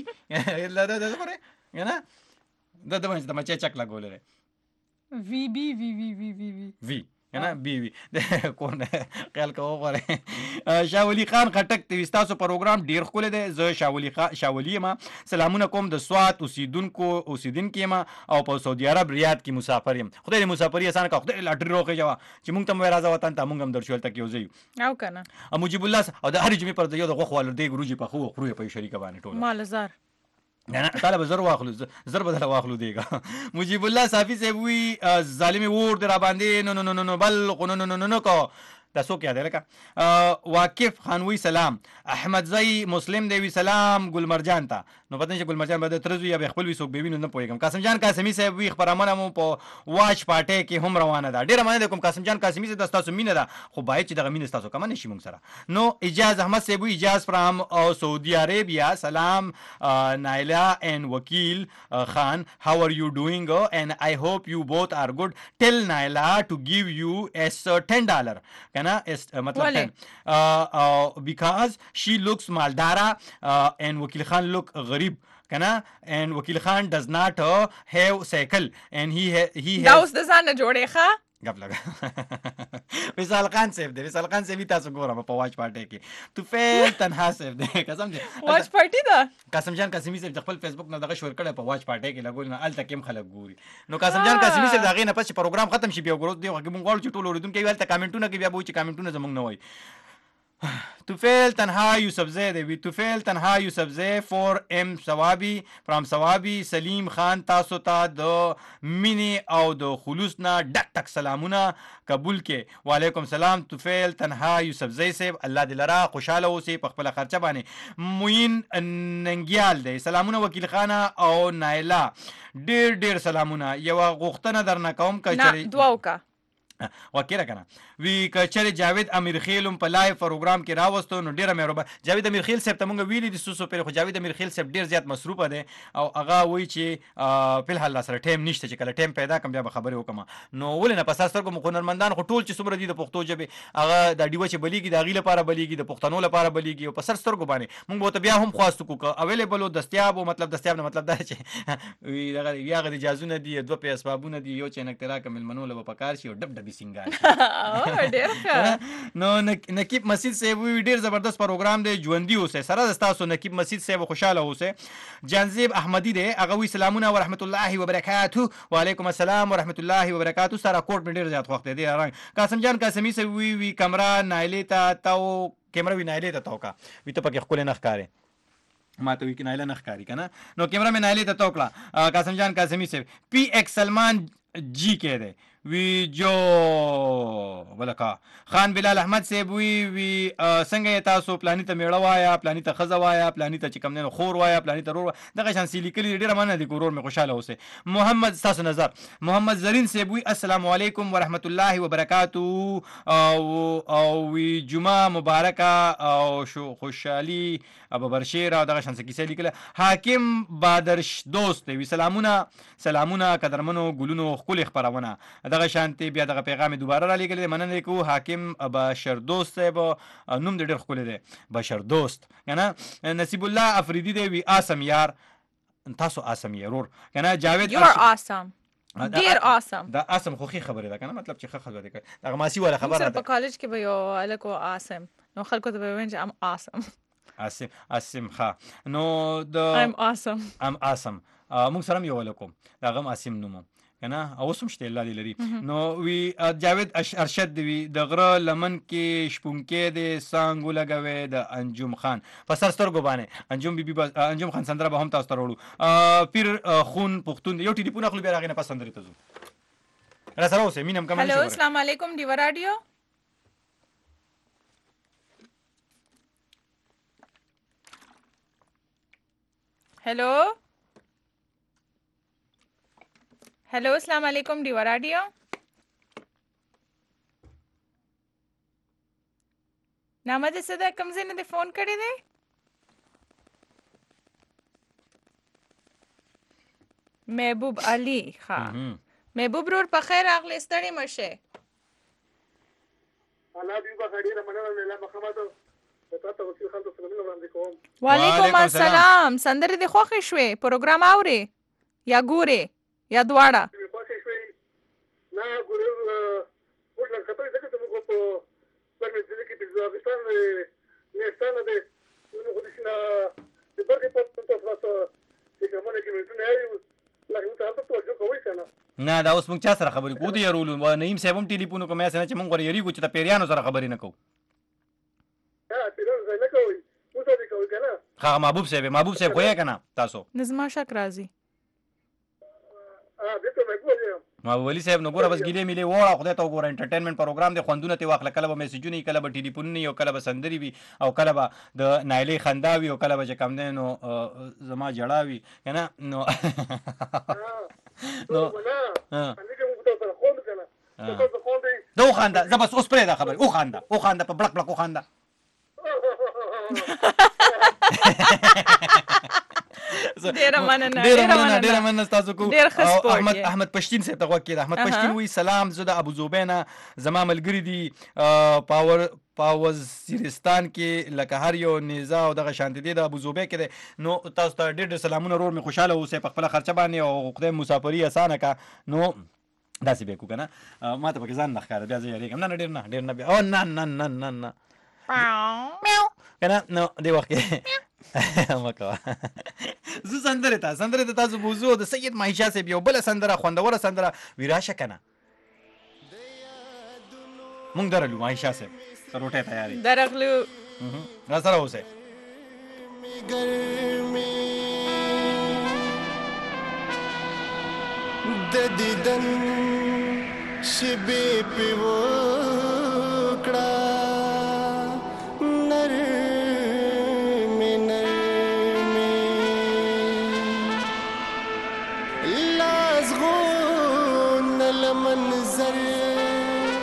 که نه دا د باندې د مچۍ چک لګولی دی وی بي وی وی وی وی وی وی که نه بي وي کور نه خیال کوه وغواړئ. شاه ولی خان خټک ته ستاسو پروګرام ډېر ښکلی دی. زه شاه ولی شاه ولی یم. سلامونه کوم د سوات اوسیدونکو اوسیدونکي یم او په سعودي عرب ریاض کې مسافر یم. خدای دې مسافري اسانه کړه، خدای لاټري روغېږه چې موږ ته هم وایي راځه وطن ته، موږ هم درشو هلته کې یو ځای او که نه. مجیب الله او د هرې جمعې پر د یو د غوښو والو دېګ وروجې پخو خورو یې په یو شریکه باندې ټوله مال زار نه تعالی به زر واخلو زر به دله واخلو دیګه. مجیب الله صافي صاحب وی ظالمي اور دی را باندې نو نو نو نو بل خو نو نو نو کو دا څوک یاد دی لکه واقف خان وی سلام. احمد زئی مسلم دی وی سلام ګلمرجان ته. نو پته نشي ګلمرجان به د ترز وي یا به خپل وي څوک به وینو نه پوهېږم. قاسم جان قاسمي صاحب وی خپرونه مو په واچ پاټۍ کې هم روانه ده. ډېره مننه کوم قاسم جان قاسمي صاحب د ستاسو مینه ده، خو باید چې دغه مینه ستاسو کمه نه شي موږ سره. نو اجاز احمد صاحب وی اجاز فرام سعودي عربia سلام نایلا اینڈ وکیل خان how are you doing and I hope you both are good. tell Naila to give you a ten dollar kana matlab ten because she looks maldara and Wakil Khan look gharib kana and Wakil Khan does not uh, have cycle and he ha he has دا اوس د ځان نه جوړې ښه غب لګا. وصال خان صاحب دی وصال خان صاحب تاسو ګورم په واچ پاټۍ کې تو فیل تنها صاحب دی قسم دی واچ پارټي ده. قاسم جان قاسمي صاحب خپل فیسبوک نه دغه شور کړی په واچ پاټۍ کې لګول نه الته کم خلک ګوري. نو قاسم جان قاسمي صاحب دغه نه پس پروګرام ختم شي بیا ګورو دی هغه مونږ غواړو چې ټول اوریدونکو یې الته کمنټونه کې بیا به چې کمنټونه زمونږ نه وای. توفیل تنها یوسف زی دی توفیل تنها یوسف زی فور ام ثوابی فرام ثوابی سلیم خان تاسو ته د مینې او د خلوص نه ډک ټک سلامونه قبول کې. وعلیکم سلام توفیل تنها یوسف زی صاحب الله دې لره خوشحاله اوسئ په خپله خرچه باندې. موین ننګیال دی سلامونه وکیل خانه او نایلا ډېر ډېر سلامونه. یوه غوښتنه درنه کوم که نه دوه وکړه وکیره کنه وی کچره جاوید امیر خیلم په لایو پروګرام کې راوستو نو ډیره مهربان جاوید امیر خیل صاحب ته مونږ ویلي دي سوسو پر خو جاوید امیر خیل صاحب ډیر زیات مصروفه دی او هغه وایي چې په الحال سره ټیم نشته چې کله ټیم پیدا کم بیا به خبرې وکم نو ولې نه پس سترګو مخ هنرمندان خو ټول چې څومره دي د پښتو ژبې هغه د ډیوه چې بلیږي د غیله لپاره بلیږي د پښتنو لپاره بلیږي او په سر سترګو باندې مونږ به بیا هم خواستو کو اویلیبل او دستیاب او مطلب دستیاب نه مطلب دا چې وی دغه یا غو اجازه دي دوه په اسبابونه دي یو چې نکترا کمل منول په کار شي او ډب ډبي سنگار نو نقیب مسجد صاحب وی ډیر زبردست پروګرام دی ژوندۍ اوسه سره د تاسو نقیب مسجد صاحب خوشاله اوسه جانزیب احمدی دی هغه وی سلامونه و رحمت الله و برکاته و علیکم السلام و رحمت الله و برکاته سره کوټ ډیر زیات وخت دی رنګ قاسم جان قاسمی صاحب وی وی کیمرا نایلی تا تاو کیمرا وی نایلی تا توکا وی ته پکې خپل نه ښکارې ما ته وی نایله نه ښکاری کنه نو کیمرا مې نایلی ته توکړه قاسم جان قاسمی صاحب پی ایکس سلمان جی کې دی وی جو ولکا خان بلال احمد صاحب وی وی څنګه تاسو پلانې ته میړه وایا پلانې ته خزه وایا پلانې ته چې کم نه خور وایا پلانې ته رور دغه شان سیلی کلی ډیره مننه دي کورور مې خوشاله اوسه محمد تاسو نظر محمد زرین صاحب وی السلام علیکم ورحمت الله وبرکاته او او وی جمعه مبارکه او شو خوشحالي ابو برشیر او دغه شان کیسه لیکله حاکم بادرش دوست وی سلامونه سلامونه قدرمنو ګلونو خپل خبرونه دغه شانتي بیا دغه پیغام دوباره را لګل مننه کو حاکم بشر دوست صاحب نوم ډېر خپل دی بشر دوست کنه نصیب الله افریدی دی وی آسم یار تاسو آسم یارور کنه جاوید یو ار آسم ډیر آسم دا آسم خو خې خبره ده کنه مطلب چې ښه خبره ده دغه ماسی ولا خبره ده په کالج کې به یو الکو آسم نو خلکو ته به وینځ ام آسم آسم آسم ښه نو د ام آسم ام آسم موږ سره یو لکم دغه آسم نوم کنه او سم شته الله دې لري نو وی جاوید ارشد وی د غره لمن کې شپونکې د سانګو لګوي د انجم خان په سر سترګو باندې انجم بي بي انجم خان سندره به هم تاسو ته وروړو پیر خون پښتون یو ټلیفون خپل بیا راغنه پسندري ته زو را سره اوسه مینم کوم هلو السلام علیکم دیو رادیو هلو hello अस्सलाम वालेकुम diva radio नामा दे सदा कम से ने फोन करे दे महबूब अली खा महबूब रोड په خیر اغلی ستړي مشه انا بي بخړي رمنه له محمد ته توصيل خلک سلام وړاندې کوم وعلیکم السلام سندره د خوښ شوي پروګرام اوري یا ګوري یا دواړه نه ګورو ورته کته دغه ته موږ په پرمې ځل کې په ځوابستان نه ستانه ده نو خو دې نه د برګه په تاسو تاسو چې کومه کې مې نه یو لکه تاسو ته څه کوي کنه نه دا اوس موږ چا سره خبرې کوو دی رولو نیم صاحب هم ټلیفون کوم یا چې موږ غوړي یریږو چې د پیریانو سره خبرې نه کوو ها پیریانو سره نه کوي اوس دې کوي کنه ها محبوب صاحب محبوب صاحب خو یې کنه تاسو نظم شک راځي ها دې ته مې کوی ما ولی صاحب نو ګوره بس ګیلې میلې وړه خدای ته وګوره انټرټینمنت پروګرام دی خوندونه ته واخله کله به میسجونه کله به ټلیفون نه یو کله به سندري وي او کله به د نایلې خندا وي او کله به چې کم دی نو زما جړا وي کنه نو نو دو خندا زه بس اوس پرې دا خبره او خندا او خندا په بلک بلک او خندا ډیر مننه ډیر مننه ډیر مننه تاسو کو احمد احمد پښتين صاحب ته وکړه احمد پښتين وی سلام زه د ابو زوبینا زما ملګری دی پاور پاوز سیرستان کې لکه هر یو نيزه او دغه شانتي دی د ابو زوبې کې نو تاسو ته ډېر ډېر سلامونه رور مې خوشاله اوسه په خپل خرچه باندې او خدای مسافري اسانه کا نو داسې به کو کنه ما ته پکې ځان نه ښکار بیا زه یې کوم نه ډېر نه ډېر نه بیا او نه نه نه نه نه میاو کنه نو دی وخت مکو زه سندره تا سندره ته تاسو بوزو د سید ماهیشا صاحب یو بل سندره خوندوره سندره ویراشه کنه مونږ درلو ماهیشا صاحب روټه تیاری درغلو را سره اوسه د دیدن شبه په وکړه نر منظر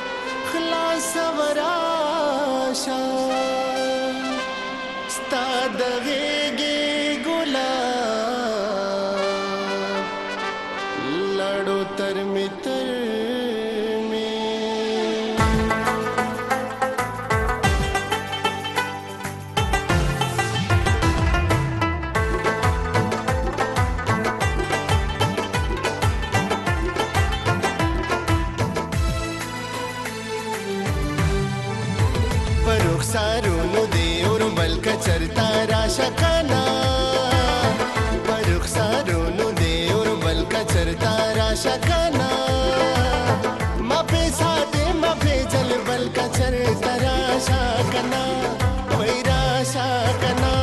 دواړو تر می تر می رخسارونو دی اور بل کچرتا راشه کنا پر رخسارونو دی اور بل کچرتا راشه کنا ما په ساده ما په جل بل کچرتا راشه کنا وای راشه کنا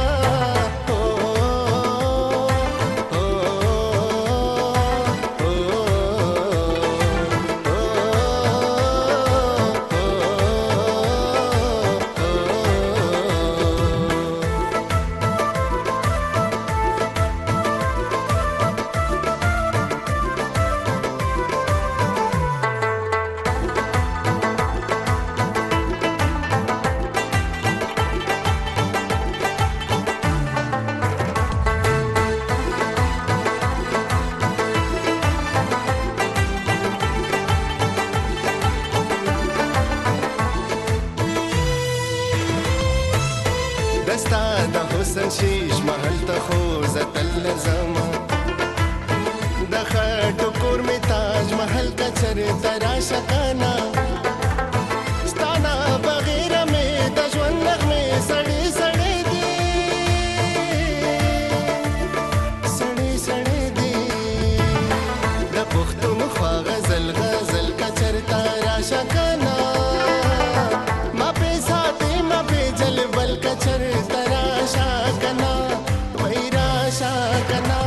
دستا د حسن شیش محل ته خو زتل زما د خټو کور می تاج محل کا چر ترا شکانا ستانا بغیر می د ژوند نغمه سړی سړی دی سړی سړی دی د پښتون خوا غزل غزل کا چر ترا شکانا ما په ساتي ما په جل بل کا چر ترا شکانا وای را شکانا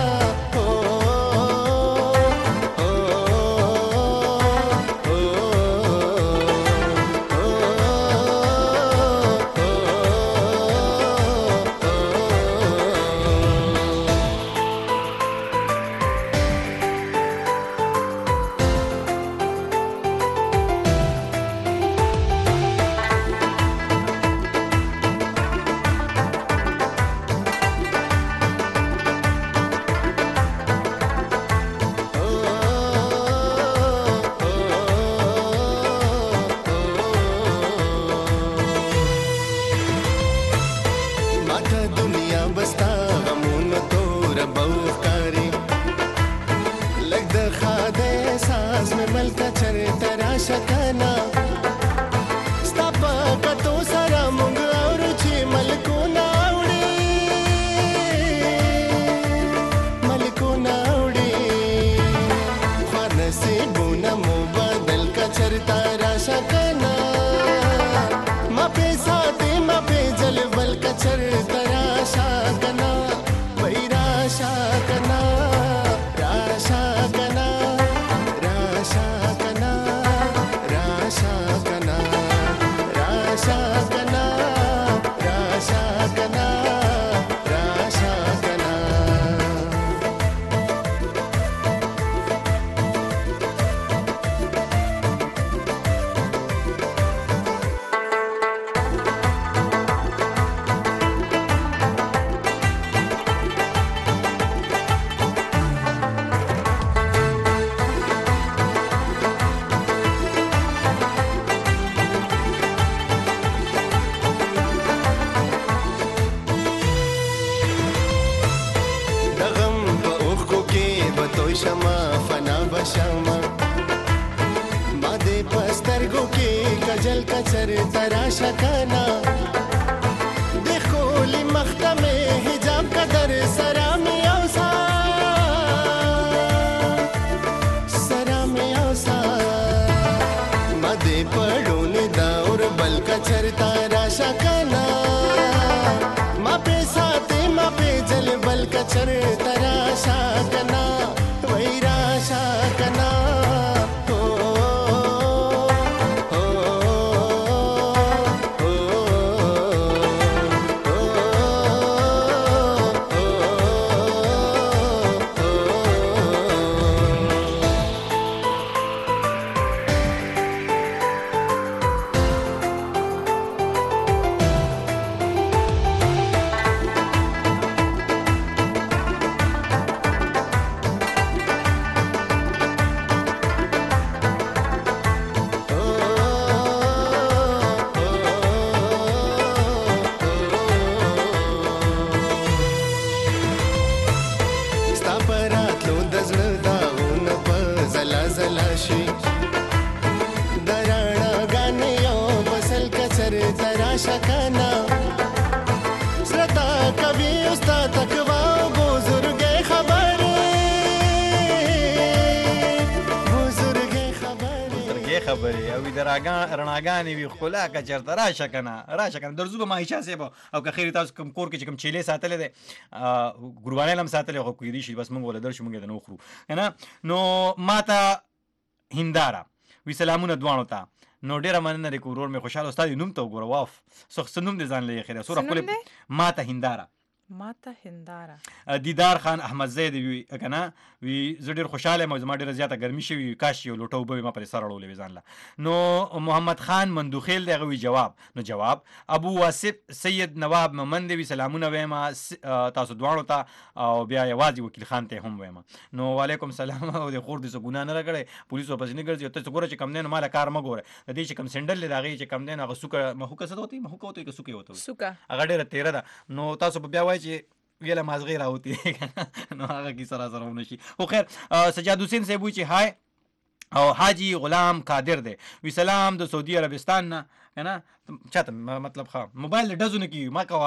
شما فنا بشما ما دې پسترګو کې کجل کچر ترا شکانا د خولي مختمه حجاب قدر سرا می اوسا سرا می اوسا ما دې پړونه دا اور بل کچر ترا شکانا ما په ساتي ما په جل بل کچر ترا شکانا وای را شکنا خبرې او د رڼاګانې وي ښکلا که چېرته راشه که نه راشه که نه درځو به ماهیشا صاحب او که خیر تاسو کوم کور کې چې کوم چیلې ساتلی دی ګروبانیل هم ساتلی خو کیدای شي بس موږ وله درشو موږ یې د نه وخورو که نه نو ما ته هنداره وي سلامونه دواړو ته نو ډېره مننه دی که ورور مې خوشحاله ستا دې نوم ته وګوره واف څه نوم دی ځان له یې خیره څومره ښکلی ما ته هنداره ما ته هنداره دیدار خان احمد زید وي که نه وي زه ډېر خوشحاله یم او زما ډېره زیاته ګرمي شوي وي کاش یو لوټه اوبه وي ما پرې سر اړولی وي ځان له نو محمد خان مندوخیل دی هغه وي جواب نو جواب ابو واصف سید نواب ممن دی وي سلامونه ویمه تاسو دواړو ته او بیا یوازې وکیل خان ته هم ویمه نو وعلیکم سلام او د خور دې څه ګناه نه راکړی پولیسو پسې نه ګرځي ته څه ګوره چې کم دی نو ماله کار مه ګوره د دې چې کم سینډل دی د هغې چې کم دی نو هغه سوکه محوکه څه ته وتوي محوکه وتوي که سوکه وتوي سوکه هغه ډېره تیره ده نو تاسو به بیا وایئ چې ویله مازغې راوتي نو هغه کیسه را سره ونه شي خو خیر سجاد حسین صاحب وایي چې های او حاجی غلام قادر دی وی سلام د سعودي عربستان نه که نه چاته مطلب ښه موبایل د ډزو نه کېږي ما کوه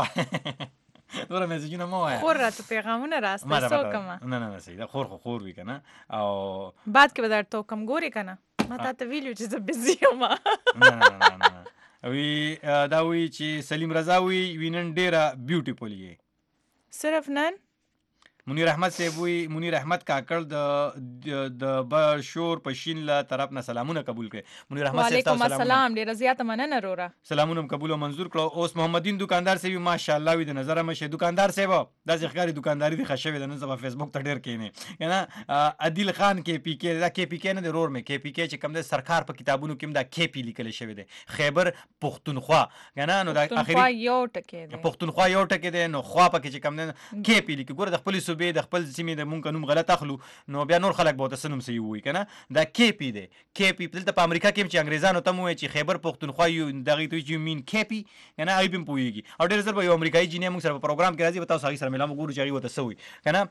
دومره میسجونه مه وایه خور راته پیغامونه راسته څه وکړمه نه نه نه صحیح ده خور خو خور وي که نه او بعد کې به درته وکړم ګورې که نه ما تا ته ویلي چې زه بزي یم نه نه نه نه وی دا وایي چې سلیم رضا وایي وی نن ډېره بیوټیفول یې صرف نن منیر احمد صاحب وی منیر احمد کاکړ د د بشور پشین له طرف نه سلامونه قبول کړي منیر احمد صاحب وعلیکم السلام ډېره زیاته مننه وروره سلامونه قبول او منظور کړو اوس محمدین دکاندار صاحب ماشاءالله وی د نظر مشه دکاندار صاحب داسې ښکاري دکانداري دي ښه شوې ده نن سبا فیسبوک ته ډېر کښېنې که نه عدیل خان کې پی کې دا کې پی کې نه دی ورور مې کې پی کې چې کوم دی سرکار په کتابونو کې هم دا کې پی لیکلی شوی دی خیبر پښتونخوا که نه نو دا پښتونخوا یو ټکی دی پښتونخوا یو ټکی دی نو خوا پکې چې کوم دی کې پی لیکي ګوره د خپلې صوبې د خپل سیمې د مونږ نوم غلط اخلو نو بیا نور خلک به ورته څه نوم صحیح ووایي که نه دا کې پی دی کې پی دلته په امریکا کې هم چې انګریزانو ته هم ووایي چې خیبر پښتونخوا یو دغې ته وایي چې یو مین کې پی که نه هغوی پې هم پوهېږي او ډېر زر به یو امریکایي جینۍ مونږ سره په پروګرام کې راځي به تاسو هغوی سره میلام وګورو چې هغوی ورته څه وایي که نه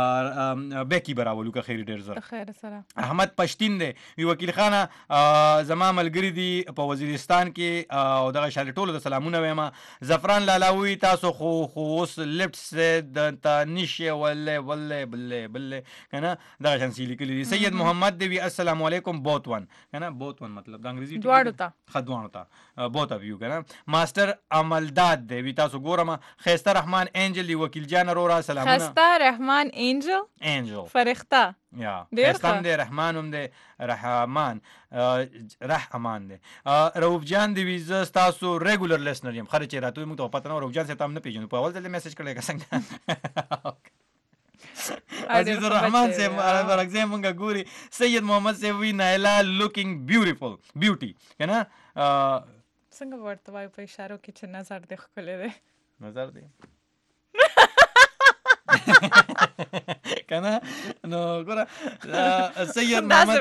بیکي به راولو که خیر ډېر زر خیر سره احمد پشتین دی وی وکیل خانه زما ملګري دي په وزیرستان کې او دغه شالې ټولو ته سلامونه ویمه زفران لالاوي تاسو خو خو اوس لفټ سه دلته نشئ ولې ولې بلې بلې که نه دغه شان څه لیکلي دي سید محمد دی وی السلام علیکم بوت ون که نه بوت ون مطلب د انګریزي دواړو ته ښه دواړو ته بوت اف یو که نه ماسټر عملداد دی وی تاسو ګورم ښایسته رحمان انجل دی وکیل جان وروره سلامونه ښایسته رحمان انجل انجل فرښته یا ښایسته هم دی رحمان هم دی رحمان رحمان دی رؤوف جان دی وی زه ستاسو ریګولر لیسنر یم خره چې راته موږ ته پته نه رؤوف جان صاحب ته هم نه پېژنو په اول ځل میسج کړی که څنګه عزیز الرحمن صاحب برعکس مونږ ګوري سید محمد صاحب وی نایلا لوکینګ بیوټیفول بیوټي که نه څنګه ورته وایو په اشارو کې چې نظر دې ښکلی دی نظر دی که نه نو ګوره سید محمد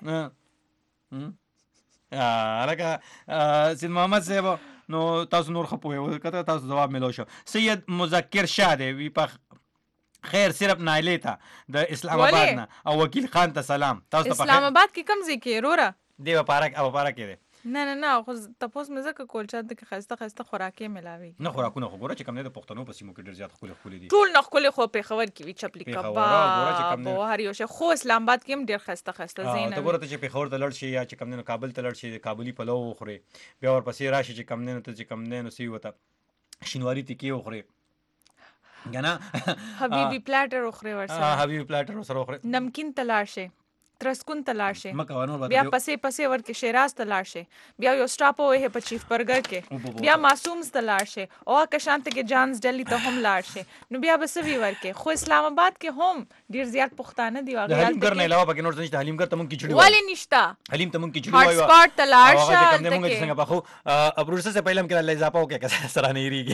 هلکه سید محمد صاحب نو تاسو نور ښه پوهېږئ که تاسو ځواب میلو شو سید مذکر شاه دی وی په خیر صرف نایلې ته د اسلام آباد نه او وکیل خان ته سلام تاسو ته اسلام آباد کې کوم ځای کې وروره دی په پارک او پارک کې دی نه نه نه خو تپوس مې ځکه کول چې هلته کې ښایسته ښایسته خوراکې میلاوي نه خوراکونه خو ګوره چې کوم دی د پښتنو په سیمو کې ډېر زیات ښکلي ښکلي دي ټول نه ښکلي خو پېښور کې وي چپلي کباب او هر یو شی خو اسلام آباد کې هم ډېر ښایسته ښایسته ځایونه ته ګوره ته چې پېښور ته لاړ شي یا چې کوم دی نو کابل ته لاړ شي کابلي پلو وخورې بیا ورپسې راشي چې کوم دی نو ته چې کوم دی نو څه ورته شینواري تکې وخورې که نه حبیبي پلاټر وخورې ورسره حبیبي پلاټر ورسره وخورې نمکین ته لاړ شئ ترسکون ته لاړ شئ مه کوه نور بیا پسې پسې ورکې شیراز ته لاړ شئ بیا یو سټاپ ووهې په چیف برګر کې بیا معصومز ته لاړ شئ او کشانته کې جانز ډلي ته هم لاړ شئ نو بیا به څه وي ورکې خو اسلام آباد کې هم ډېر زیات پښتانه دي د حلیمګر نه علاوه پکې نور څه نشته حلیمګر ته مونږ کچړي وایو ولې نشته حلیم ته مونږ کچړي هاټ وایو سپاټ ته لاړ شه هغه کوم دی مونږ چې څنګه پخو ابروسه سے پهله هم کې الله اضافه وکړه که سره نه هېرېږي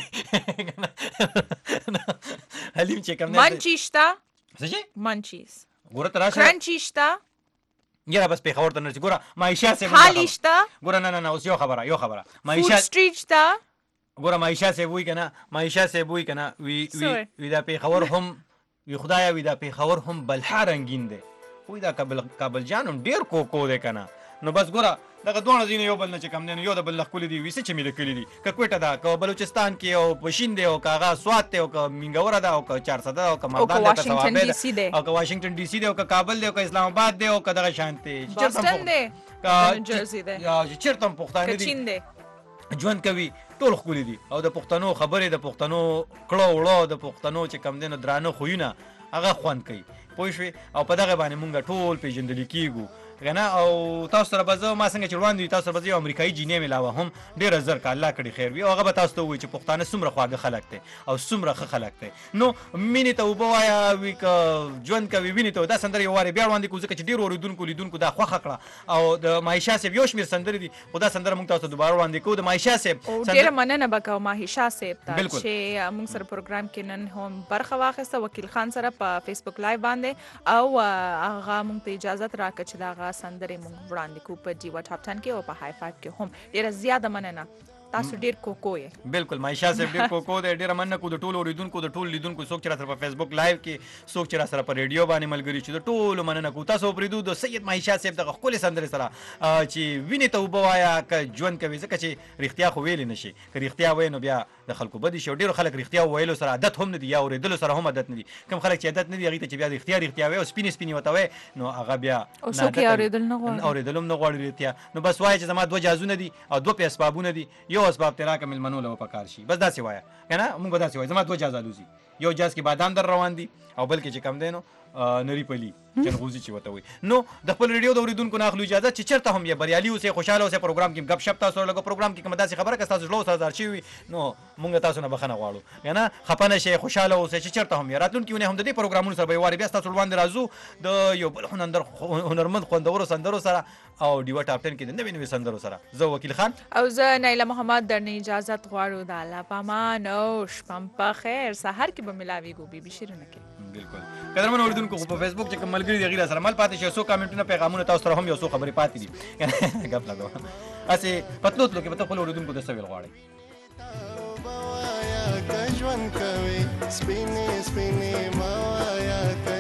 حلیم چې کوم دی منچي شته څه شي منچیز ګوره ته راشه کرنچي شته یاره بس پېښور ته نه رسي ګوره معیشا صاحب حالي شته ګوره نه نه نه اوس یو خبره یو خبره فوډ معیشا سټریټ شته ګوره معیشا صاحب وایي که نه معیشا صاحب وایي که نه وی وی دا پېښور هم وی خدایه وی دا پېښور هم بلحا رنګین دی وایي دا کابل کابل جان هم ډېر کوکو دی که نه نو بس ګوره دغه دواړه ځینې یو بل نه چې کم دی نو یو د بل نه ښکلي دي ویسه چې مې لیکلي دي که کوټه ده که بلوچستان کې او پشین دی او که هغه سوات دی او که مینګوره ده او که چارسده ده او که مردان ده او که ثوابه ده او که واشنګټن ډي سي دی او که کابل دی او که اسلام آباد دی او که دغه شان دی بوسټن دی نیوجرسي دی چې چېرته هم پښتانه دي چین دی ژوند کوي ټول ښکلي دي او د پښتنو خبرې د پښتنو کړه وړه د پښتنو چې کم دی نو درانه خویونه هغه خوند کوي پوه شوې او په دغه باندې مونږ ټول پېژندلي کېږو کنه او تاسو سره به زه ما څنګه چې وړاندې وي تاسو سره به زه یو امریکایي جینۍ ملاوه هم ډېره زر که الله کړي خیر وي او هغه به تاسو ته ووایي چې پښتانه څومره خواږه خلک دی او څومره ښه خلک دی نو مینې ته اوبه وایه وي که ژوند کوي وینې ته دا سندرې یو وارې بیا وړاندې کړو ځکه چې ډېرو اورېدونکو لیدونکو دا خوښه کړه او د ماهیشا صاحب یو شمېر سندرې دي خو دا سندره موږ تاسو ته دوباره وړاندې کوو د ماهیشا صاحب ډېره مننه به کوم ماهیشا صاحب ته چې موږ سره پروګرام کې نن هم برخه واخیسته وکیل خان سره په فیسبوک لایو باندې او هغه موږ ته اجازه راکړه چې دغه سندرې موږ وړاندې کوو په ډیوا ټاپ ټن کې او په های فایو کې هم ډېره زیاته مننه تاسو ډېر کوکو یې بالکل مایشا صاحب ډېر کوکو دی ډېره مننه کوو د ټولو اورېدونکو د ټولو لیدونکو څوک چې را سره په فیسبوک لایو کې څوک چې را سره په ریډیو باندې ملګري چې د ټولو مننه کوو تاسو پرېږدو د سید مایشا صاحب دغه ښکلې سندرې سره چې وینې ته اوبه وایه که ژوند کوي ځکه چې رښتیا خو ویلې نه شي که رښتیا وایي نو بیا د خلکو بدې شي او ډېرو خلک رښتیا ویلو سره عادت هم نه دي یا اورېدلو سره هم عادت نه دي کوم خلک چې عادت نه دي هغوی ته چې بیا رښتیا رښتیا وایي او سپینې سپینې ورته وایي نو هغه بیا اورېدل هم نه غواړي رښتیا نو بس وایه چې زما دوه جازونه دي او دوه پې اسبابونه دي یو اسباب تې راکړه مېلمنو له وپکار شي بس داسې وایه که نه مونږ به داسې وایو زما دوه جاز الوزي یو جاز کې بادام در روان دي او بل کې چې کم دی نو نری پلی جنغوزي چې ورته وایي نو د خپل ریډیو د اورېدونکو نه اخلو اجازه چې چېرته هم یې بریالي اوسئ خوشحاله اوسئ پروګرام کې ګپ شپ تاسو سره لږ پروګرام کې کومه داسې خبره که ستاسو زړه ورسره ځار شوي وي نو مونږ تاسو نه بښنه غواړو که نه خفه نه شئ خوشحاله اوسئ چې چېرته هم یې راتلونکي اونۍ هم د دې پروګرامونو سره به یو وارې بیا ستاسو وړاندې راځو د یو بل هنرمند خوندورو سندرو سره او ډیوا ټاپ ټن کې د نوې نوې سندرو سره زه وکیل خان او زه نایله محمد درنه اجازت غواړو د الله په امان او شپه مو په خیر سهار کې به ملاویږو بیبي شیرینه کې بالکل قدرمن اوریدونکو خو په فیسبوک چې کوم ملګري دي غیر سره مل پاتې شي څو کامنټونه پیغامونه تاسو سره هم یو څو خبرې پاتې دي ګپ لګو اسې پتلو تلو کې به خپل اوریدونکو د سویل غواړي ژوند کوي سپینې سپینې موایا